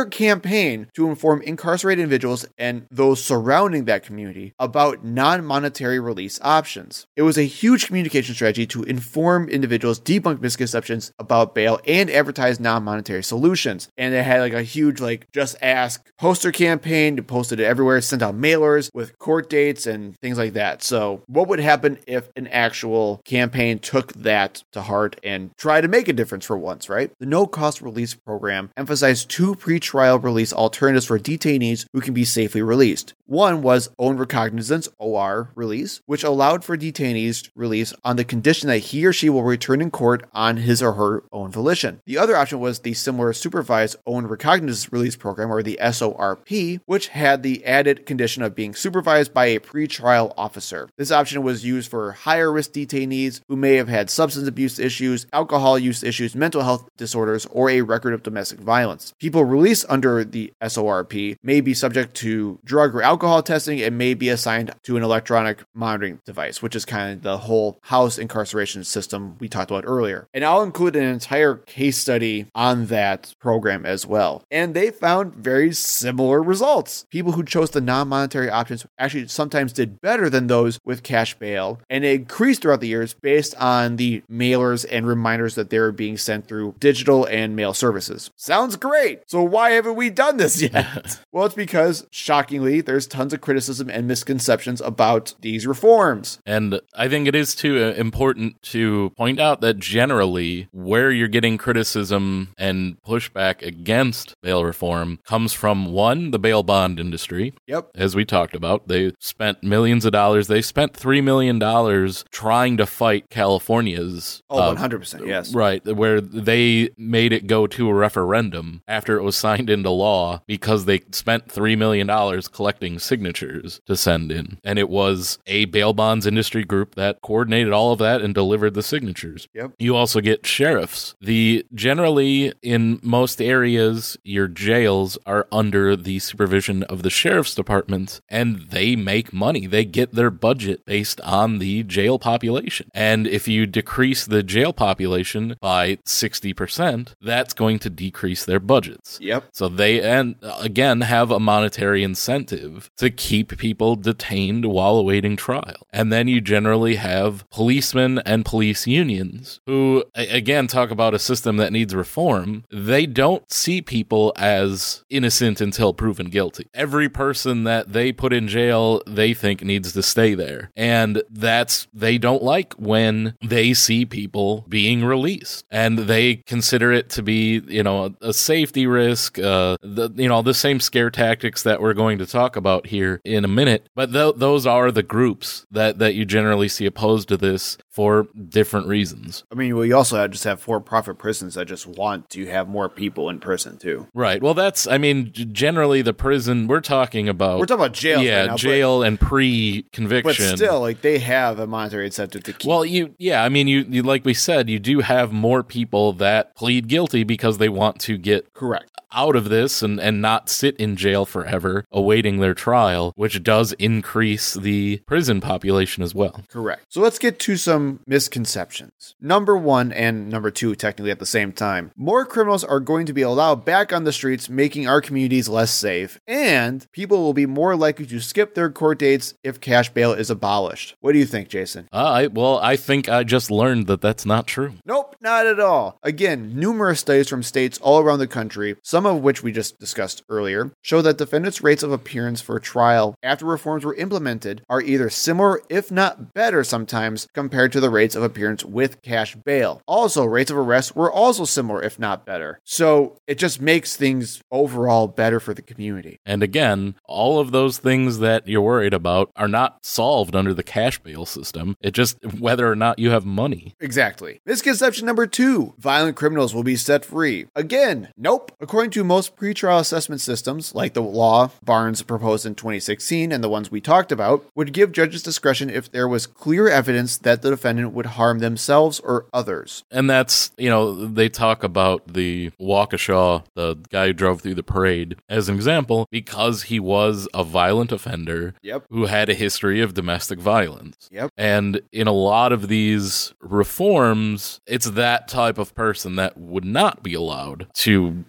Speaker 2: campaign to inform incarcerated individuals and those surrounding that community about non-monetary release options. It was a huge communication strategy to inform individuals, debunk misconceptions about bail, and advertise non-monetary solutions. And it had like a huge like just ask poster campaign. It posted it everywhere, sent out mailers with court dates and things like that. So what would happen if an actual campaign took that to heart and tried to make a difference for once, right? The no-cost release program emphasized two pretrial release alternatives for detainees who can be safely released. One was own recognizance, O R release, which allowed for detainees release on the condition that he or she will return in court on his or her own volition. The other option was the similar supervised own recognizance release program, or the S O R P, which had the added condition of being supervised by a pretrial officer. This option was used for higher risk detainees who may have had substance abuse issues, alcohol use issues, mental health disorders, or a record of domestic violence. People released under the S O R P may be subject to drug or alcohol testing and may be assigned to an electronic monitoring device, which is kind of the whole house incarceration system we talked about earlier. And I'll include an entire case study on that program as well. And they found very similar results. People who chose the non-monetary options actually sometimes did better than those with cash bail, and it increased throughout the years based on the mailers and reminders that they were being sent through digital and mail services. Sounds great. So why haven't we done this yet? Well, it's because, shockingly, there's tons of criticism and misconceptions about these reforms.
Speaker 3: And I think it is too uh, important to point out that generally where you're getting criticism and pushback against bail reform comes from, one, the bail bond industry.
Speaker 2: Yep.
Speaker 3: As we talked about, they spent millions of dollars. They spent three million dollars trying to fight California's.
Speaker 2: Oh,
Speaker 3: uh,
Speaker 2: one hundred percent, yes.
Speaker 3: Right, where they made it go to a referendum after it was signed into law because they spent three million dollars collecting signatures to send in. And it was a bail bonds industry group that coordinated all of that and delivered the signatures.
Speaker 2: Yep.
Speaker 3: You also get sheriffs. The generally in most areas, your jails are under the supervision of the sheriff's department, and they make money. They get their budget based on the jail population. And if you decrease the jail population by sixty percent, that's going to decrease their budgets.
Speaker 2: Yep.
Speaker 3: So they, and again, have a monetary incentive to keep people detained while awaiting trial. And then you generally have policemen and police unions who, again, talk about a system that needs reform. They don't see people as innocent until proven guilty. Every person that they put in jail, they think needs to stay there. And that's, they don't like when they see people being released. And they consider it to be, you know, a, a safety risk, uh, the, you know, the same scare tactics that we're going to talk about here in a minute. But th- those are the groups that, that you generally see opposed to this for different reasons.
Speaker 2: I mean, we also have just have for-profit prisons that just want to have more people in prison, too.
Speaker 3: Right. Well, that's, I mean, g- generally the prison, we're talking about...
Speaker 2: We're talking about jail.
Speaker 3: Yeah,
Speaker 2: right now,
Speaker 3: jail
Speaker 2: but,
Speaker 3: and pre-conviction.
Speaker 2: But still, like, they have a monetary incentive to keep...
Speaker 3: Well, you, yeah, I mean, you, you, like we said, you do have more people that plead guilty because they want to get...
Speaker 2: Correct.
Speaker 3: out of this and, and not sit in jail forever awaiting their trial, which does increase the prison population as well.
Speaker 2: Correct. So let's get to some misconceptions. Number one and number two, technically at the same time. More criminals are going to be allowed back on the streets, making our communities less safe, and people will be more likely to skip their court dates if cash bail is abolished. What do you think, Jason?
Speaker 3: Uh, I, well, I think I just learned that that's not true.
Speaker 2: Nope, not at all. Again, numerous studies from states all around the country, some of which we just discussed earlier, show that defendants' rates of appearance for trial after reforms were implemented are either similar, if not better sometimes, compared to the rates of appearance with cash bail. Also, rates of arrest were also similar, if not better. So it just makes things overall better for the community.
Speaker 3: And again, all of those things that you're worried about are not solved under the cash bail system. It just whether or not you have money.
Speaker 2: Exactly. Misconception number two, violent criminals will be set free. Again, nope. According to most pretrial assessment systems, like the law Barnes proposed in twenty sixteen and the ones we talked about, would give judges discretion if there was clear evidence that the defendant would harm themselves or others.
Speaker 3: And that's, you know, they talk about the Waukesha, the guy who drove through the parade, as an example, because he was a violent offender
Speaker 2: Yep.
Speaker 3: who had a history of domestic violence.
Speaker 2: Yep.
Speaker 3: And in a lot of these reforms, it's that type of person that would not be allowed to have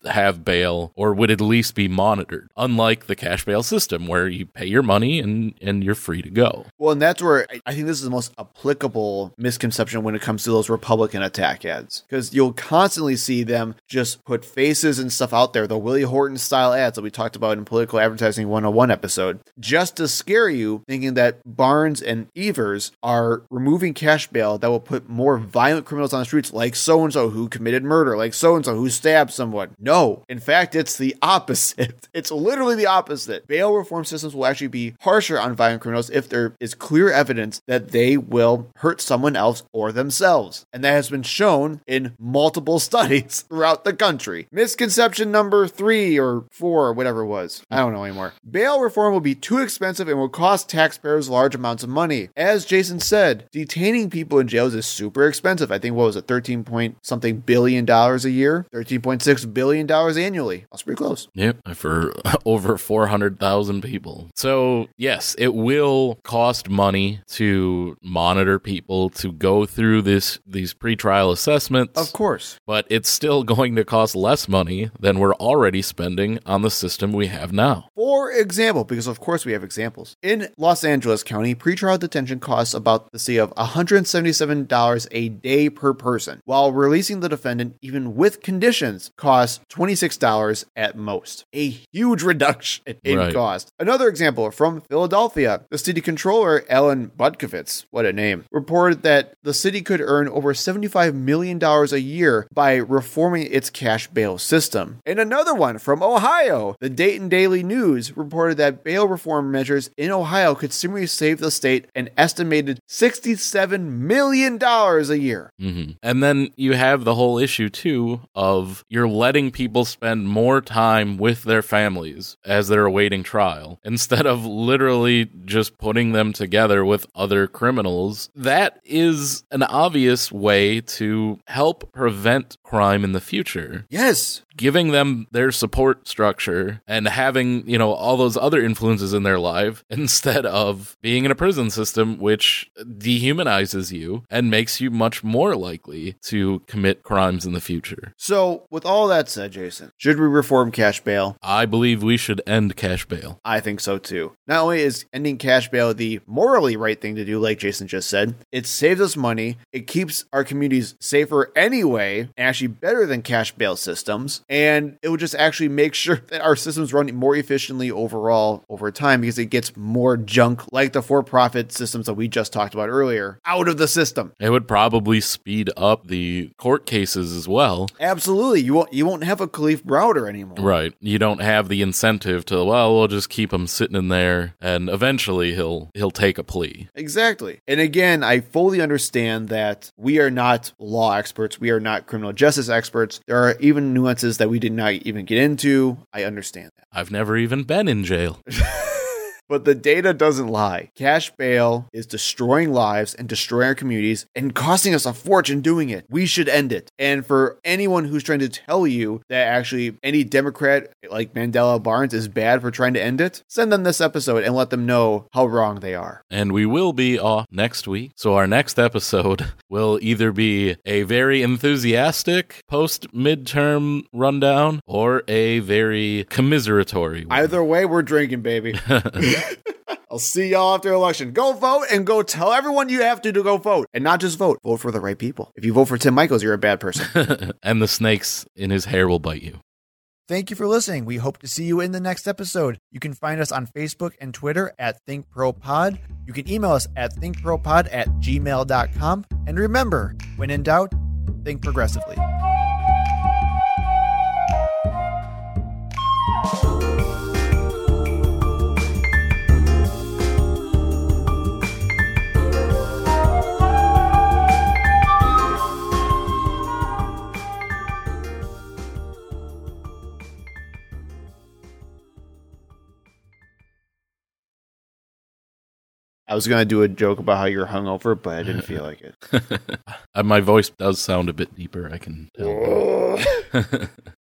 Speaker 3: bail or would at least be monitored, unlike the cash bail system where you pay your money and, and you're free to go.
Speaker 2: Well, and that's where I think this is the most applicable misconception when it comes to those Republican attack ads, because you'll constantly see them just put faces and stuff out there, the Willie Horton style ads that we talked about in Political Advertising one oh one episode, just to scare you, thinking that Barnes and Evers are removing cash bail that will put more violent criminals on the streets, like so-and-so who committed murder, like so-and-so who stabbed someone. No, in fact, it's the opposite. It's literally the opposite. Bail reform systems will actually be harsher on violent criminals if there is clear evidence that they will hurt someone else or themselves. And that has been shown in multiple studies throughout the country. Misconception number three or four or whatever it was. I don't know anymore. Bail reform will be too expensive and will cost taxpayers large amounts of money. As Jason said, detaining people in jails is super expensive. I think, what was it, thirteen point something billion dollars a year? thirteen point six billion dollars annually. That's pretty close.
Speaker 3: Yep, for over four hundred thousand people. So, yes, it will cost money to monitor people, to go through this these pretrial assessments.
Speaker 2: Of course.
Speaker 3: But it's still going to cost less money than we're already spending on the system we have now.
Speaker 2: For example, because of course we have examples, in Los Angeles County, pretrial detention costs about the city of one hundred seventy-seven dollars a day per person, while releasing the defendant, even with conditions, costs twenty-six dollars at most. A huge reduction in
Speaker 3: Right.
Speaker 2: cost. Another example from Philadelphia, the city controller, Alan Budkovitz, what a name, reported that the city could earn over seventy-five million dollars a year by reforming its cash bail system. And another one from Ohio, the Dayton Daily News reported that bail reform measures in Ohio could similarly save the state an estimated sixty-seven million dollars a year.
Speaker 3: Mm-hmm. And then you have the whole issue, too, of you're letting people spend more time with their families as they're awaiting trial, instead of literally just putting them together with other criminals. That is an obvious way to help prevent crime in the future.
Speaker 2: Yes.
Speaker 3: Giving them their support structure and having, you know, all those other influences in their life instead of being in a prison system which dehumanizes you and makes you much more likely to commit crimes in the future.
Speaker 2: So, with all that said, Jason, should we reform cash bail?
Speaker 3: I believe we should end cash bail.
Speaker 2: I think so too. Not only is ending cash bail the morally right thing to do, like Jason just said, it saves us money, it keeps our communities safer anyway, actually better than cash bail systems, and it would just actually make sure that our systems run more efficiently overall over time, because it gets more junk, like the for-profit systems that we just talked about earlier, out of the system.
Speaker 3: It would probably speed up the court cases as well.
Speaker 2: Absolutely. You won't, you won't have a Khalif Browder anymore.
Speaker 3: Right. You don't have the incentive to, well, we'll just keep him sitting in there and eventually he'll he'll take a plea.
Speaker 2: Exactly. And again, I fully understand that we are not law experts. We are not criminal justice experts. There are even nuances that we did not even get into. I understand that.
Speaker 3: I've never even been in jail.
Speaker 2: But the data doesn't lie. Cash bail is destroying lives and destroying our communities and costing us a fortune doing it. We should end it. And for anyone who's trying to tell you that actually any Democrat like Mandela Barnes is bad for trying to end it, send them this episode and let them know how wrong they are.
Speaker 3: And we will be off next week. So our next episode will either be a very enthusiastic post-midterm rundown or a very commiseratory one.
Speaker 2: Either way, we're drinking, baby. I'll see y'all after election. Go vote and go tell everyone you have to to go vote. And not just vote, vote for the right people. If you vote for Tim Michaels, you're a bad person.
Speaker 3: And the snakes in his hair will bite you.
Speaker 6: Thank you for listening. We hope to see you in the next episode. You can find us on Facebook and Twitter at ThinkProPod. You can email us at thinkpropod at gmail dot com. And remember, when in doubt, think progressively.
Speaker 2: I was going to do a joke about how you're hungover, but I didn't feel like it.
Speaker 3: My voice does sound a bit deeper, I can tell.